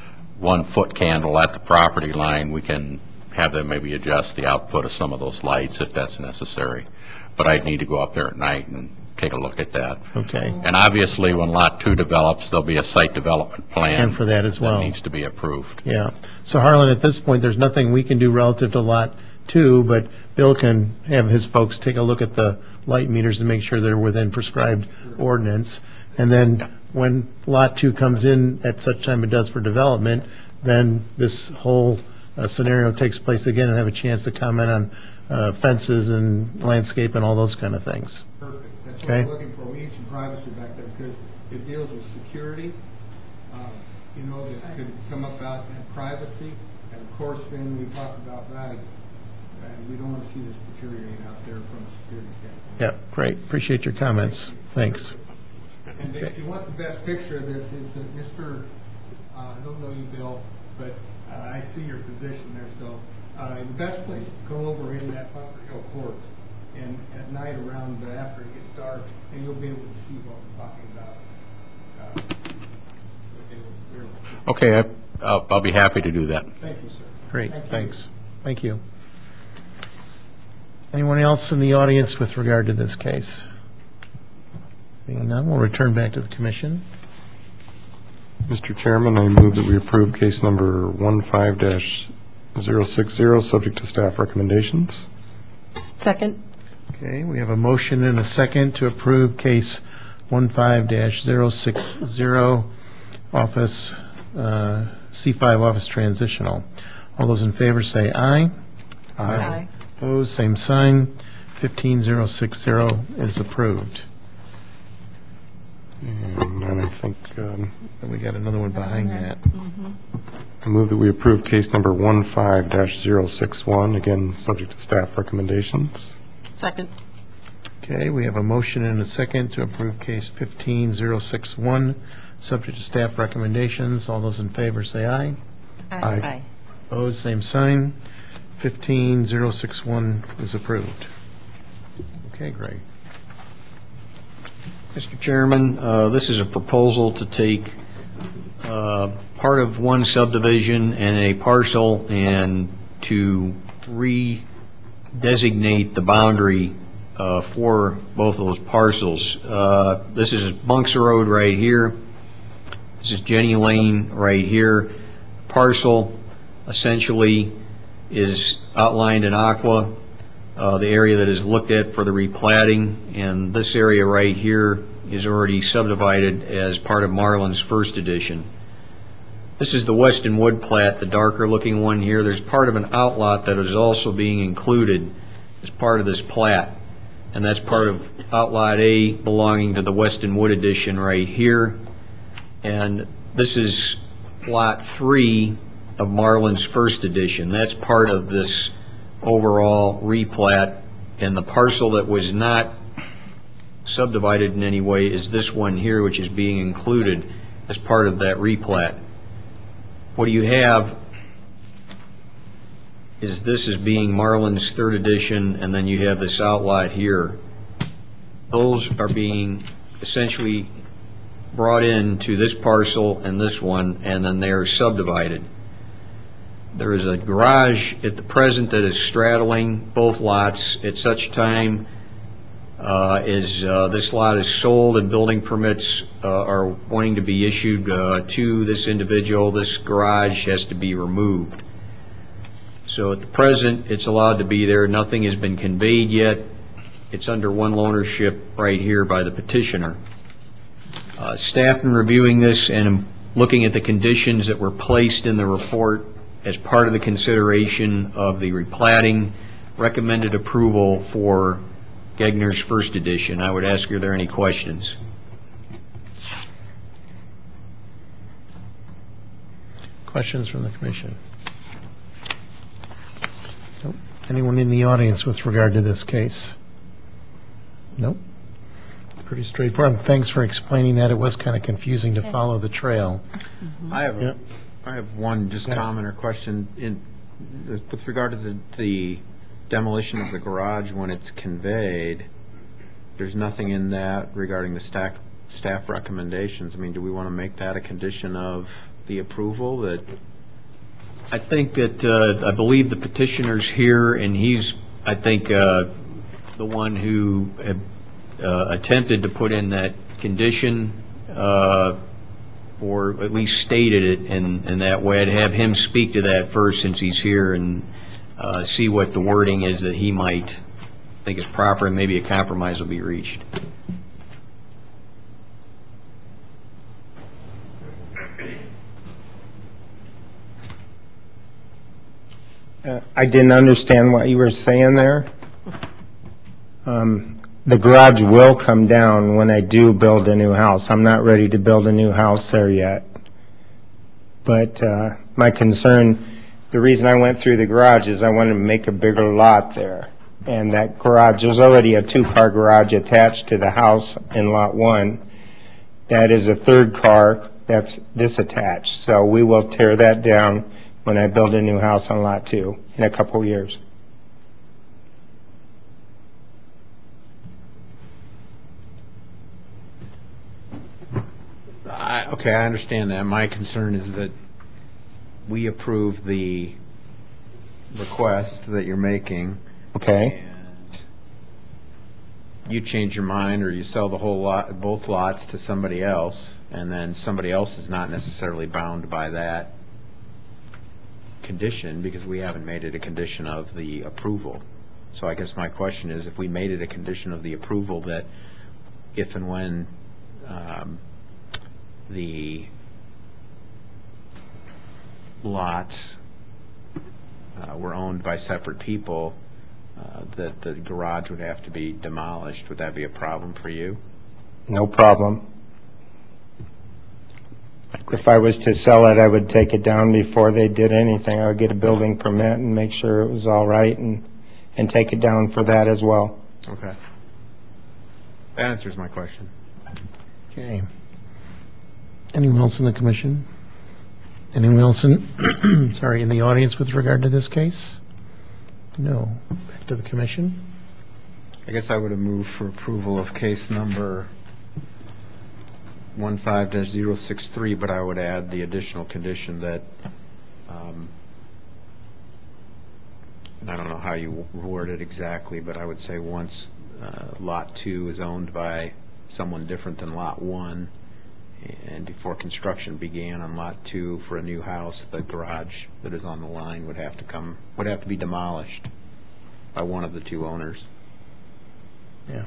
one foot candle at the property line. We can have them maybe adjust the output of some of those lights if that's necessary. But I'd need to go up there at night and take a look at that. Okay. And obviously, when Lot two develops, there'll be a site development plan. And for that as well. That needs to be approved. Yeah. So Harlan, at this point, there's nothing we can do relative to Lot two, but Bill can have his folks take a look at the light meters to make sure they're within prescribed ordinance. And then when Lot two comes in at such time it does for development, then this whole uh, scenario takes place again and have a chance to comment on uh, fences and landscape and all those kind of things. Perfect. That's Okay. what we're looking for. We need some privacy back there because it deals with security, um, you know, that could come up out in privacy. And of course, then we talk about value. And we don't want to see this deteriorate out there from a security standpoint. Yeah, great. Appreciate your comments. Thanks. And if you want the best picture of this, is that Mister Uh, I don't know you, Bill, but uh, I see your position there. So uh, the best place is to go over in that Bunker Hill Court, and at night around uh, after it gets dark, and you'll be able to see what we're talking about. Uh, what they were- were- Okay, I- I'll I'll be happy to do that. Thank you, sir. Great, Thank you. thanks. Thank you. Anyone else in the audience with regard to this case? Seeing none, we'll return back to the commission. Mister Chairman, I move that we approve case number one five dash zero six zero, subject to staff recommendations. Second. Okay, we have a motion and a second to approve case one five dash zero six zero, office, uh, C five office transitional. All those in favor say aye. Aye. Opposed, same sign. fifteen zero six zero is approved. And then I think um, And we got another one behind that. I move that we approve case number one five dash zero six one, again, subject to staff recommendations. Second. Okay, we have a motion and a second to approve case fifteen zero six one, subject to staff recommendations. All those in favor say aye. Aye. Opposed, same sign. fifteen zero six one is approved. Okay, Greg. Mister Chairman, uh, this is a proposal to take uh, part of one subdivision and a parcel and to redesignate the boundary uh, for both of those parcels. Uh, This is Bunks Road right here. This is Jenny Lane right here. Parcel essentially is outlined in aqua, uh, the area that is looked at for the replatting, and this area right here is already subdivided as part of Marlin's first edition. This is the Weston Wood plat, the darker looking one here. There's part of an outlot that is also being included as part of this plat, and that's part of outlot A belonging to the Weston Wood edition right here. And this is lot three of Marlin's first edition. That's part of this overall replat, and the parcel that was not subdivided in any way is this one here, which is being included as part of that replat. What you have is this is being Marlin's third edition, and then you have this outlot here. Those are being essentially brought into this parcel and this one, and then they're subdivided. There is a garage at the present that is straddling both lots at such time uh, as uh, this lot is sold and building permits uh, are wanting to be issued uh, to this individual. This garage has to be removed. So at the present, it's allowed to be there. Nothing has been conveyed yet. It's under one ownership right here by the petitioner. Uh, staff, in reviewing this and looking at the conditions that were placed in the report as part of the consideration of the replatting, recommended approval for Gegner's first edition. I would ask, are there any questions? Questions from the commission? Nope. Anyone in the audience with regard to this case? Nope. Pretty straightforward. Thanks for explaining that. It was kind of confusing to follow the trail. I have, Yep. I have one just Yeah. comment or question in, with regard to the, the demolition of the garage when it's conveyed. There's nothing in that regarding the staff, staff recommendations. I mean, do we want to make that a condition of the approval that? I think that, uh, I believe the petitioner's here, and he's, I think, uh, the one who had, uh, attempted to put in that condition, uh, or at least stated it in, in that way. I'd have him speak to that first since he's here and uh, see what the wording is that he might think is proper, and maybe a compromise will be reached. Uh, I didn't understand what you were saying there. Um, the garage will come down when I do build a new house. I'm not ready to build a new house there yet. But uh, my concern, the reason I went through the garage is I wanted to make a bigger lot there. And that garage, there's already a two-car garage attached to the house in lot one. That is a third car that's disattached. So we will tear that down when I build a new house on lot two in a couple years. I, okay, I understand that. My concern is that we approve the request that you're making. Okay. And you change your mind, or you sell the whole lot, both lots to somebody else, and then somebody else is not necessarily bound by that condition because we haven't made it a condition of the approval. So I guess my question is, if we made it a condition of the approval that if and when um, the lots uh, were owned by separate people, uh, that the garage would have to be demolished, would that be a problem for you? No problem. If I was to sell it, I would take it down before they did anything. I would get a building permit and make sure it was all right and, and take it down for that as well. Okay. That answers my question. Okay. Anyone else in the commission? Anyone else in, sorry, in the audience with regard to this case? No. Back to the commission. I guess I would have moved for approval of case number one five dash zero six three, but I would add the additional condition that, um, and I don't know how you word it exactly, but I would say once uh, lot two is owned by someone different than lot one, and before construction began on lot two for a new house, the garage that is on the line would have to come, would have to be demolished by one of the two owners. Yeah.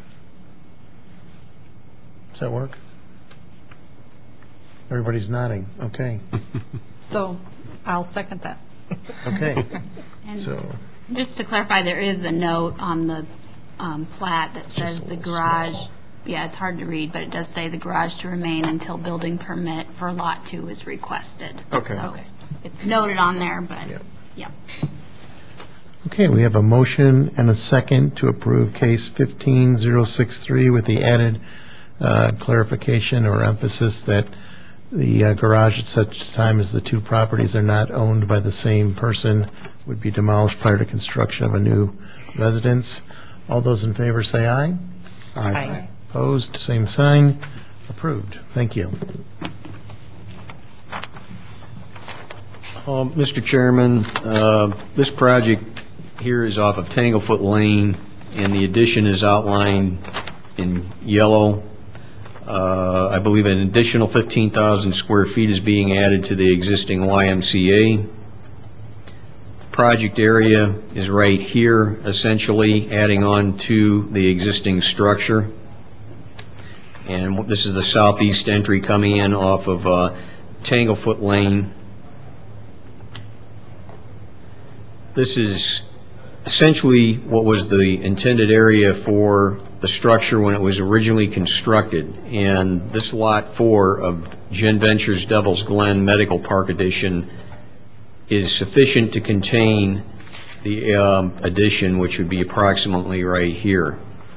Does that work? Everybody's nodding. Okay. So I'll second that. Okay. And So, just to clarify, there is a note on the um, plat that says Just a the little garage, small. yeah, it's hard to read, but it does say the garage to remain until building permit for lot two is requested. Okay. So it's noted on there, but, Yep. yeah. okay, we have a motion and a second to approve case fifteen zero six three with the added uh, clarification or emphasis that the uh, garage at such time as the two properties are not owned by the same person would be demolished prior to construction of a new residence. All those in favor say aye. Aye. Opposed, same sign. Approved. Thank you. Um, Mister Chairman, uh, this project here is off of Tanglefoot Lane, and the addition is outlined in yellow. Uh, I believe an additional fifteen thousand square feet is being added to the existing Y M C A. Project area is right here, essentially adding on to the existing structure. And this is the southeast entry coming in off of uh, Tanglefoot Lane. This is essentially what was the intended area for the structure when it was originally constructed. And this lot four of Gen Ventures Devil's Glen Medical Park Edition is sufficient to contain the um, addition, which would be approximately right here.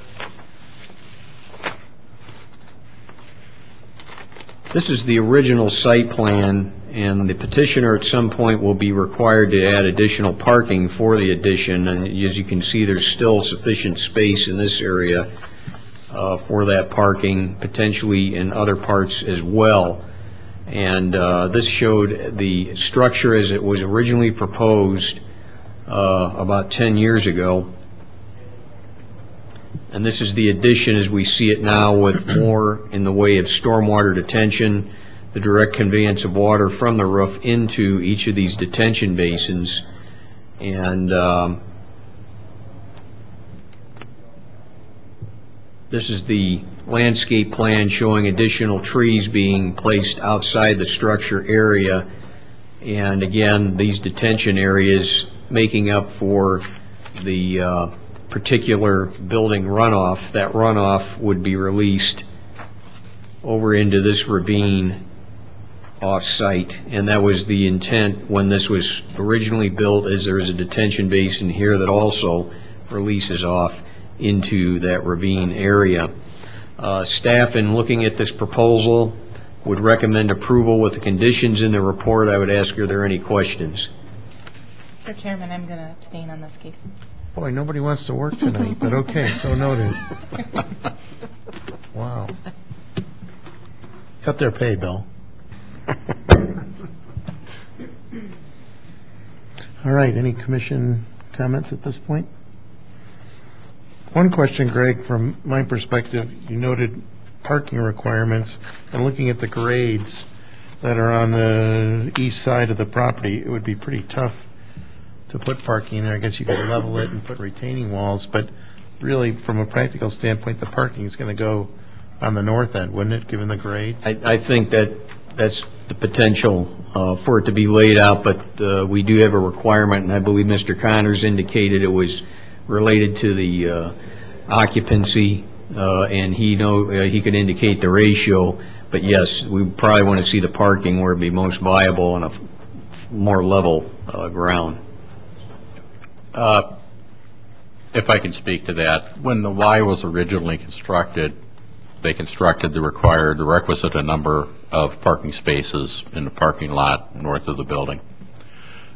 This is the original site plan, and the petitioner at some point will be required to add additional parking for the addition. And as you can see, there's still sufficient space in this area uh, for that parking, potentially in other parts as well. And uh, this showed the structure as it was originally proposed uh, about ten years ago. And this is the addition as we see it now, with more in the way of stormwater detention, the direct conveyance of water from the roof into each of these detention basins. And um, this is the landscape plan showing additional trees being placed outside the structure area. And again, these detention areas making up for the uh, particular building runoff. That runoff would be released over into this ravine off-site, and that was the intent when this was originally built, as there is a detention basin here that also releases off into that ravine area. Uh, staff, in looking at this proposal, would recommend approval with the conditions in the report. I would ask, are there any questions? Mister Chairman, I'm going to abstain on this case. Boy, nobody wants to work tonight, but okay, so noted. Wow. Cut their pay, Bill. All right, any commission comments at this point? One question, Greg, from my perspective, you noted parking requirements, and looking at the grades that are on the east side of the property, it would be pretty tough to put parking there. I guess you could level it and put retaining walls, but really, from a practical standpoint, the parking is going to go on the north end, wouldn't it, given the grades? I, I think that that's the potential uh, for it to be laid out, but uh, we do have a requirement, and I believe Mister Connors indicated it was related to the uh, occupancy, uh, and he know uh, he could indicate the ratio. But yes, we probably want to see the parking where it'd be most viable on a f- more level uh, ground. Uh, If I can speak to that, when the Y was originally constructed, they constructed the required, the requisite a number of parking spaces in the parking lot north of the building.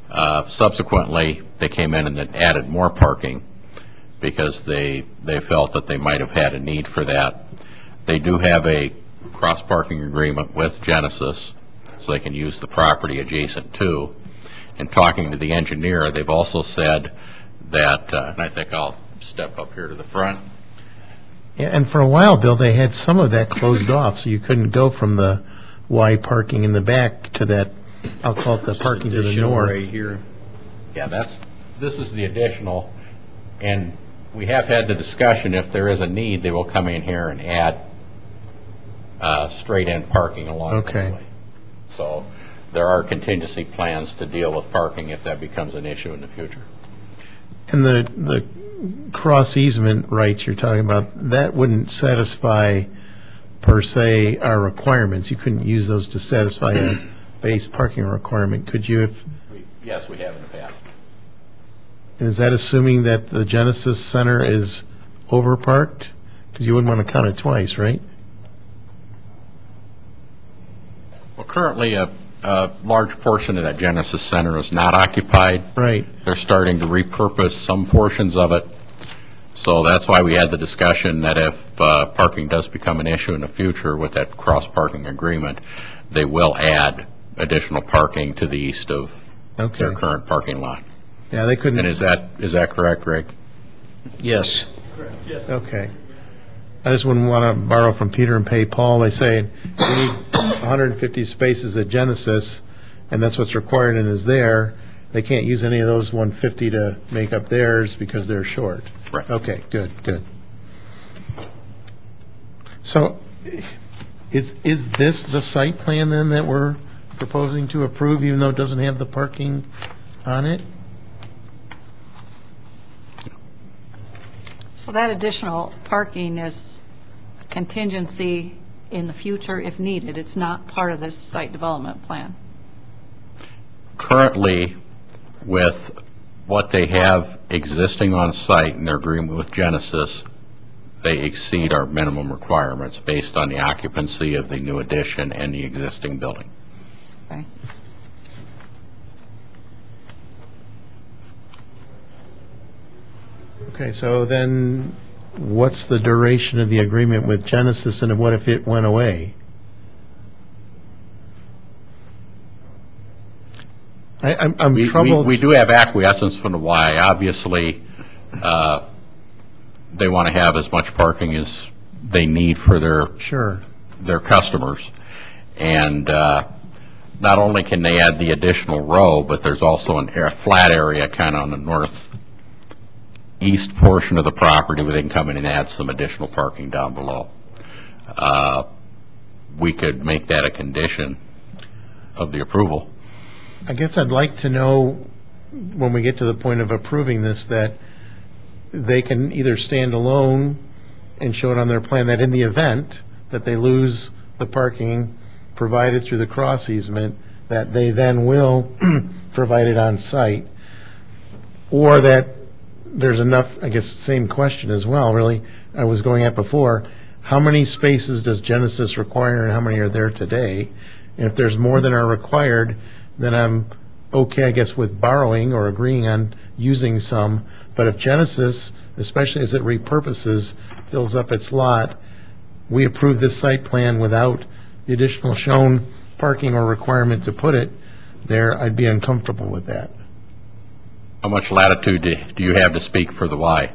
Uh, Subsequently, they came in and then added more parking because they, they felt that they might have had a need for that. They do have a cross-parking agreement with Genesis, so they can use the property adjacent to. And talking to the engineer, they've also said that, uh, and I think I'll step up here to the front. Yeah, and for a while, Bill, they had some of that closed off, so you couldn't go from the Y parking in the back to that, I'll call it the parking to the Additional north. right here. Yeah, that's, this is the additional, and we have had the discussion, if there is a need, they will come in here and add uh, straight-in parking along this Okay. way. So there are contingency plans to deal with parking if that becomes an issue in the future. And the, the cross easement rights you're talking about, that wouldn't satisfy, per se, our requirements. You couldn't use those to satisfy a base parking requirement, could you? If We- Yes, we have in the past. and is that assuming that the Genesis Center is overparked? Because you wouldn't want to count it twice, right? Well, currently, a, a large portion of that Genesis Center is not occupied. Right. They're starting to repurpose some portions of it. So that's why we had the discussion that if uh, parking does become an issue in the future with that cross-parking agreement, they will add additional parking to the east of Okay. their current parking lot. Yeah, they couldn't. And is that, is that correct, Greg? Yes. Okay. I just wouldn't want to borrow from Peter and pay Paul by saying, we need one hundred fifty spaces at Genesis, and that's what's required and is there. They can't use any of those one hundred fifty to make up theirs because they're short. Right. Okay, good, good. So is, is this the site plan then that we're proposing to approve, even though it doesn't have the parking on it? So that additional parking is contingency in the future if needed. It's not part of this site development plan. Currently, with what they have existing on site in their agreement with Genesis, they exceed our minimum requirements based on the occupancy of the new addition and the existing building. Okay. Okay, so then what's the duration of the agreement with Genesis, and what if it went away? I, I'm, I'm We- we- troubled. We do have acquiescence from the Y. Obviously, uh, they want to have as much parking as they need for their Sure. their customers. And uh, not only can they add the additional row, but there's also an, a flat area kind of on the northeast portion of the property where they can come in and add some additional parking down below. Uh, we could make that a condition of the approval. I guess I'd like to know, when we get to the point of approving this, that they can either stand alone and show it on their plan, that in the event that they lose the parking provided through the cross easement, that they then will provide it on site, or that there's enough, I guess, same question as well, really, I was going at before, how many spaces does Genesis require and how many are there today? And if there's more than are required, then I'm okay, I guess, with borrowing or agreeing on using some. But if Genesis, especially as it repurposes, fills up its lot, we approve this site plan without the additional shown parking or requirement to put it there, I'd be uncomfortable with that. How much latitude do do you have to speak for the Y?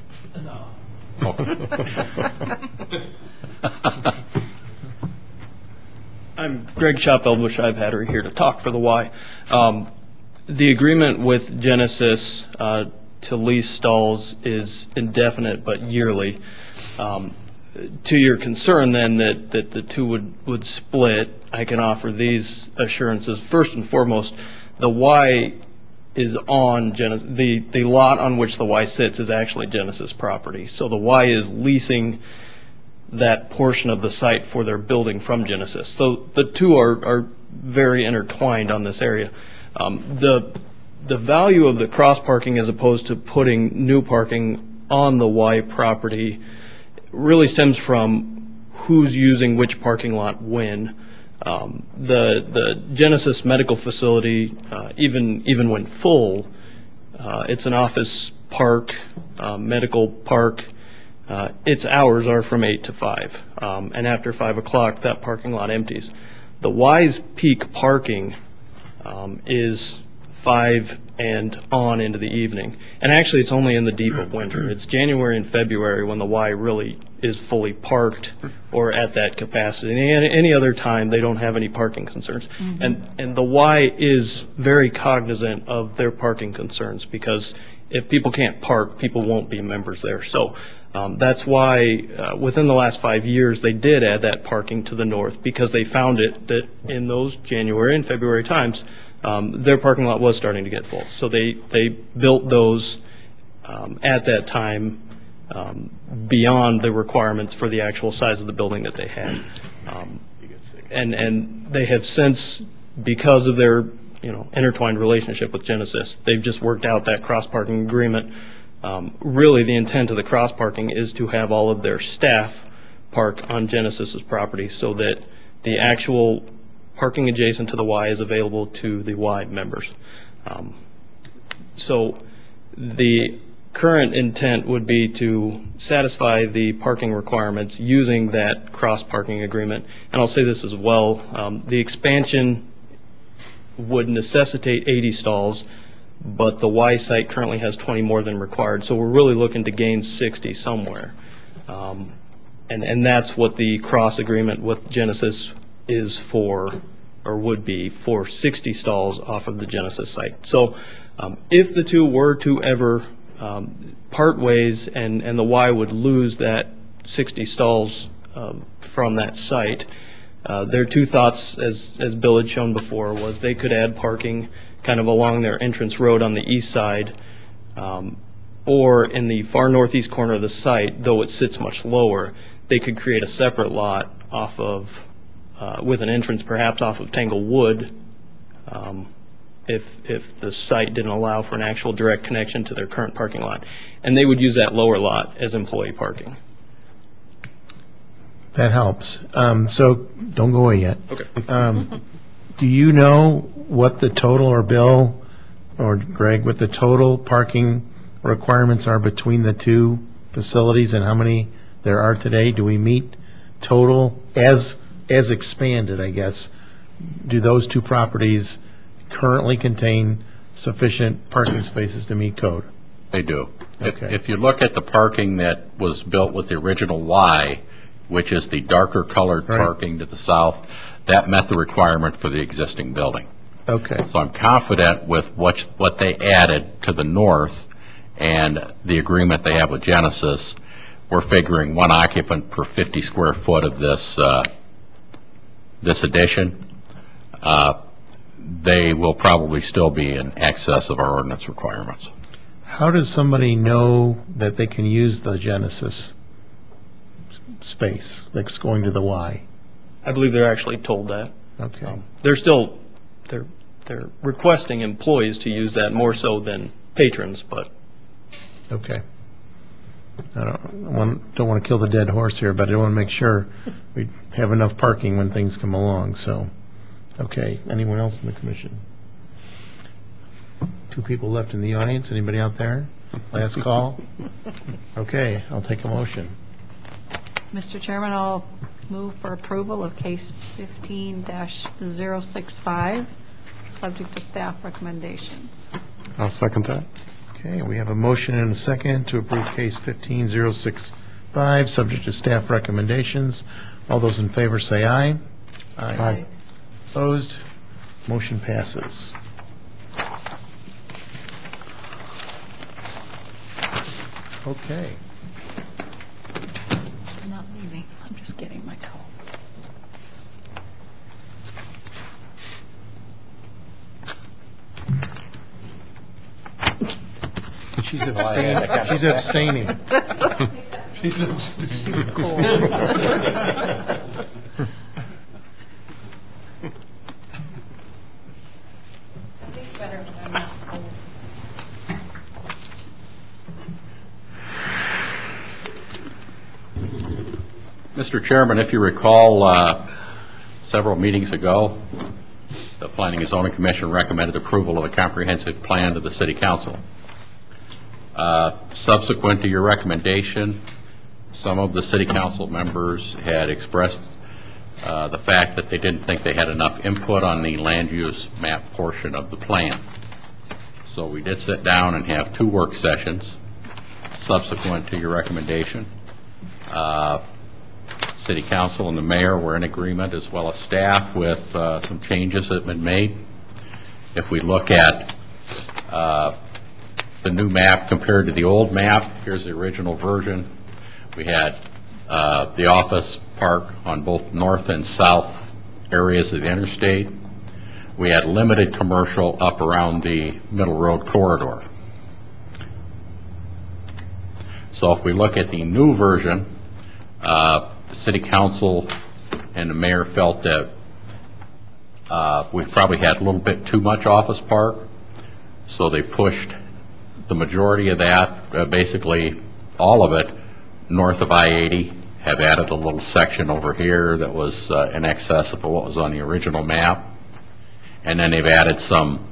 I'm Greg Shop-Elbush. I've had her here to talk for the Y. Um, The agreement with Genesis uh, to lease stalls is indefinite but yearly. Um, To your concern then that, that the two would, would split, I can offer these assurances. First and foremost, the Y is on Genesis, the, the lot on which the Y sits is actually Genesis property. So the Y is leasing that portion of the site for their building from Genesis. So the two are, are very intertwined on this area. Um, the, the value of the cross parking as opposed to putting new parking on the Y property really stems from who's using which parking lot when. Um, The, the Genesis Medical Facility, uh, even, even when full, uh, it's an office park, uh, medical park. Uh, Its hours are from eight to five, um, and after five o'clock, that parking lot empties. The Wise peak parking um, is five and on into the evening. And actually, it's only in the deep of winter. It's January and February when the Y really is fully parked or at that capacity. And any other time, they don't have any parking concerns. And, and the Y is very cognizant of their parking concerns, because if people can't park, people won't be members there. So um, that's why uh, within the last five years, they did add that parking to the north, because they found it that in those January and February times, um, their parking lot was starting to get full. So they, they built those um, at that time um, beyond the requirements for the actual size of the building that they had. Um, and, and they have since, because of their you know, intertwined relationship with Genesis, they've just worked out that cross-parking agreement. Um, really, the intent of the cross-parking is to have all of their staff park on Genesis's property so that the actual parking adjacent to the Y is available to the Y members. Um, so the current intent would be to satisfy the parking requirements using that cross-parking agreement. And I'll say this as well, um, the expansion would necessitate eighty stalls, but the Y site currently has twenty more than required. So we're really looking to gain sixty somewhere. Um, and, and that's what the cross agreement with Genesis is for, or would be for sixty stalls off of the Genesis site. So um, if the two were to ever um, part ways and, and the Y would lose that sixty stalls um, from that site, Uh, their two thoughts, as, as Bill had shown before, was they could add parking kind of along their entrance road on the east side, um, or in the far northeast corner of the site, though it sits much lower, they could create a separate lot off of, uh, with an entrance perhaps off of Tanglewood, um, if, if the site didn't allow for an actual direct connection to their current parking lot. And they would use that lower lot as employee parking. That helps. Um, So, don't go away yet. Okay. Um, Do you know what the total, or Bill, or Greg, what the total parking requirements are between the two facilities and how many there are today? Do we meet total, as, as expanded, I guess? Do those two properties currently contain sufficient parking spaces to meet code? They do. If, Okay. if you look at the parking that was built with the original Y, which is the darker colored Right. parking to the south, that met the requirement for the existing building. Okay. So I'm confident with what, what they added to the north and the agreement they have with Genesis, we're figuring one occupant per fifty square foot of this, uh, this addition. Uh, they will probably still be in excess of our ordinance requirements. How does somebody know that they can use the Genesis space that's going to the Y? I believe they're actually told that. Okay. Um, They're still, they're, they're requesting employees to use that more so than patrons, but Okay. I don't want, don't want to kill the dead horse here, but I want to make sure we have enough parking when things come along, so. Okay, anyone else in the commission? Two people left in the audience. Anybody out there? Last call? Okay, I'll take a motion. Mister Chairman, I'll move for approval of case fifteen dash zero six five, subject to staff recommendations. I'll second that. Okay, we have a motion and a second to approve case fifteen zero six five, subject to staff recommendations. All those in favor say aye. Aye. Opposed? Motion passes. Okay. I'm not leaving, I'm just getting my coat. She's abstaining. She's abstaining. She's abstaining. She's cool. Mister Chairman, if you recall, uh, several meetings ago, the Planning and Zoning Commission recommended approval of a comprehensive plan to the City Council. Uh, subsequent to your recommendation, some of the City Council members had expressed uh, the fact that they didn't think they had enough input on the land use map portion of the plan. So we did sit down and have two work sessions subsequent to your recommendation. Uh, City Council and the Mayor were in agreement, as well as staff, with uh, some changes that have been made. If we look at uh, the new map compared to the old map, here's the original version. We had uh, the office park on both north and south areas of the interstate. We had limited commercial up around the Middle Road corridor. So if we look at the new version, uh, the City Council and the Mayor felt that uh, we probably had a little bit too much office park, so they pushed the majority of that, uh, basically all of it, north of I eighty, have added a little section over here that was uh, in excess of what was on the original map. And then they've added some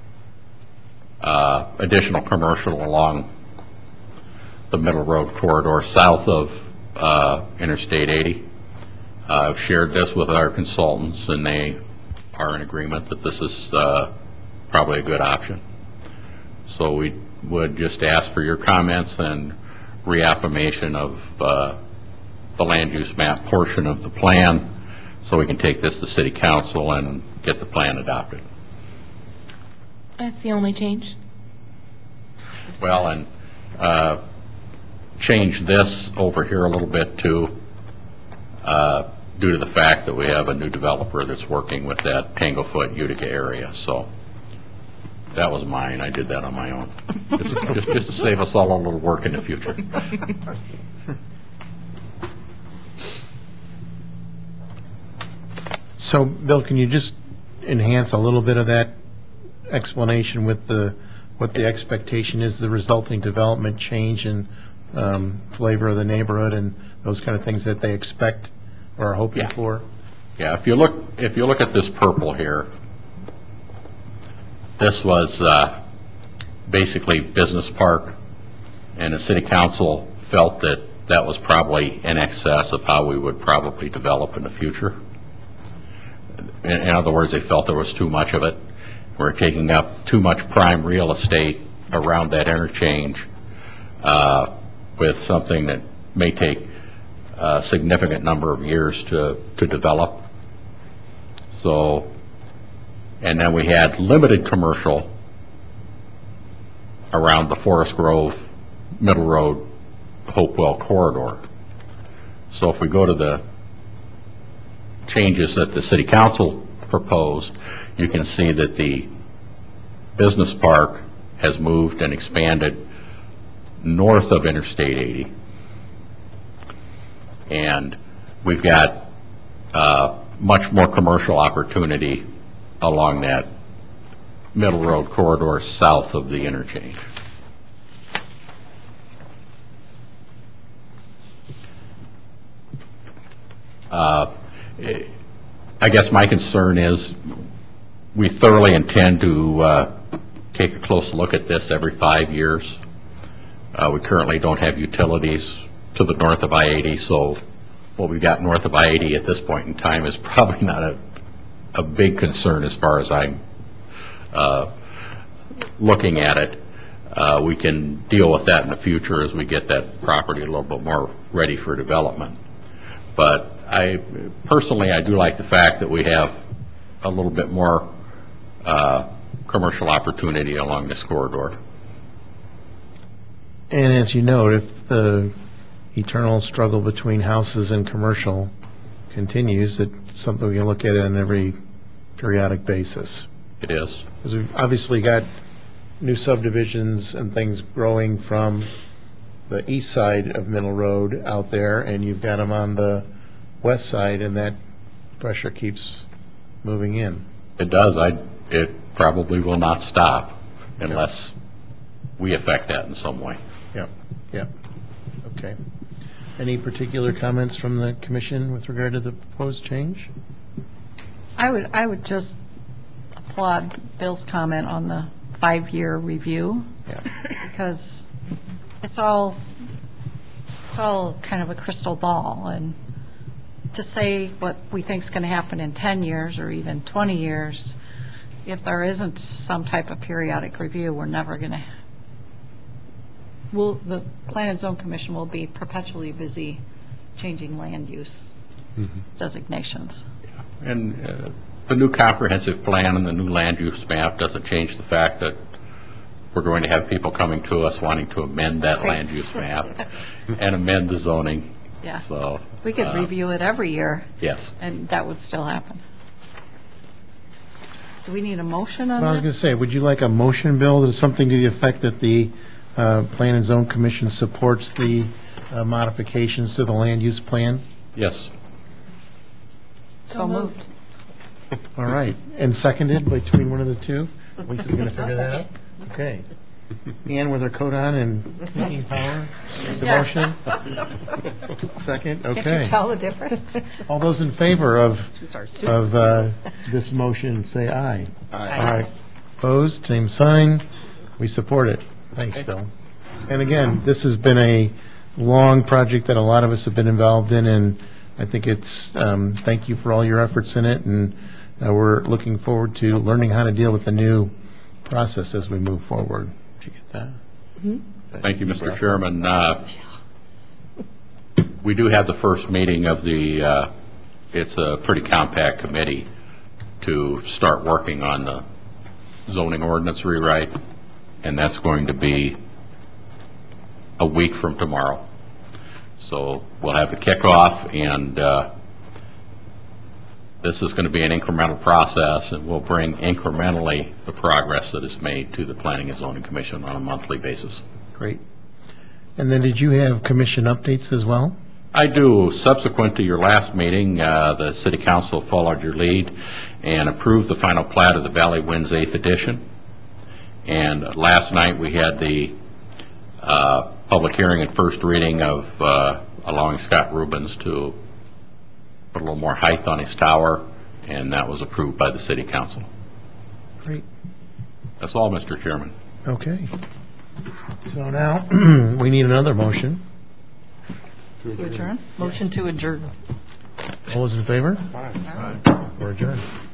uh, additional commercial along the Middle Road corridor south of uh, Interstate eighty. Uh, I've shared this with our consultants, and they are in agreement that this is uh, probably a good option. So we would just ask for your comments and reaffirmation of uh, the land use map portion of the plan, so we can take this to City Council and get the plan adopted. That's the only change? Well, and uh, change this over here a little bit too, uh, due to the fact that we have a new developer that's working with that Tanglefoot Utica area. So that was mine. I did that on my own, just, just, just to save us all a little work in the future. So, Bill, can you just enhance a little bit of that explanation with the, what the expectation is, the resulting development change in um, flavor of the neighborhood and those kind of things that they expect or are hoping Yeah. for? Yeah, if you look, if you look at this purple here, this was uh, basically business park, and the City Council felt that that was probably in excess of how we would probably develop in the future. In, in other words, they felt there was too much of it. We're taking up too much prime real estate around that interchange uh, with something that may take a significant number of years to, to develop. So, and then we had limited commercial around the Forest Grove, Middle Road, Hopewell corridor. So if we go to the changes that the City Council proposed, you can see that the business park has moved and expanded north of Interstate eighty. And we've got uh, much more commercial opportunity along that Middle Road corridor south of the interchange. Uh, I guess my concern is we thoroughly intend to uh, take a close look at this every five years. Uh, we currently don't have utilities to the north of I eighty, so what we've got north of I eighty at this point in time is probably not a, a big concern as far as I'm uh, looking at it. Uh, we can deal with that in the future as we get that property a little bit more ready for development. But I personally, I do like the fact that we have a little bit more uh, commercial opportunity along this corridor. And as you note, if the eternal struggle between houses and commercial continues, it's something we can look at on every periodic basis. It is. Because we've obviously got new subdivisions and things growing from the east side of Middle Road out there, and you've got them on the west side, and that pressure keeps moving in. It does. I, it probably will not stop unless we affect that in some way. Yeah, yeah. Okay. Any particular comments from the commission with regard to the proposed change? I would, I would just applaud Bill's comment on the five-year review. Yeah. Because it's all, it's all kind of a crystal ball. And to say what we think is going to happen in ten years or even twenty years, if there isn't some type of periodic review, we're never going to, will, the Plan and Zone Commission will be perpetually busy changing land use designations. And uh, the new comprehensive plan and the new land use map doesn't change the fact that we're going to have people coming to us wanting to amend that land use map and amend the zoning. Yeah. So We could uh, review it every year, Yes. and that would still happen. Do we need a motion on Well, I was going to this? say, would you like a motion, Bill, to something to the effect that the uh, Plan and Zone Commission supports the uh, modifications to the land use plan? Yes. So moved. All right. And seconded between one of the two? Lisa's going to figure that out? Okay. Ann with her coat on and making power, the Yeah. motion? Second, okay. Can't you tell the difference? All those in favor of, of uh, this motion, say aye. Aye. Opposed, same sign. We support it. Thanks, Bill. And again, this has been a long project that a lot of us have been involved in, and I think it's, um, thank you for all your efforts in it, and uh, we're looking forward to learning how to deal with the new process as we move forward. Did you get that? Thank you, Mister Chairman. Uh, We do have the first meeting of the, uh, it's a pretty compact committee to start working on the zoning ordinance rewrite, and that's going to be a week from tomorrow. So we'll have the kickoff, and uh, this is going to be an incremental process, and we'll bring incrementally the progress that is made to the Planning and Zoning Commission on a monthly basis. Great. And then did you have commission updates as well? I do. Subsequent to your last meeting, uh, the City Council followed your lead and approved the final plat of the Valley Winds eighth Edition. And last night, we had the uh, public hearing and first reading of uh, allowing Scott Rubens to put a little more height on his tower, and that was approved by the City Council. Great. That's all, Mister Chairman. Okay. So now, we need another motion. To adjourn? Motion to adjourn. All those in favor? Aye. We're adjourned.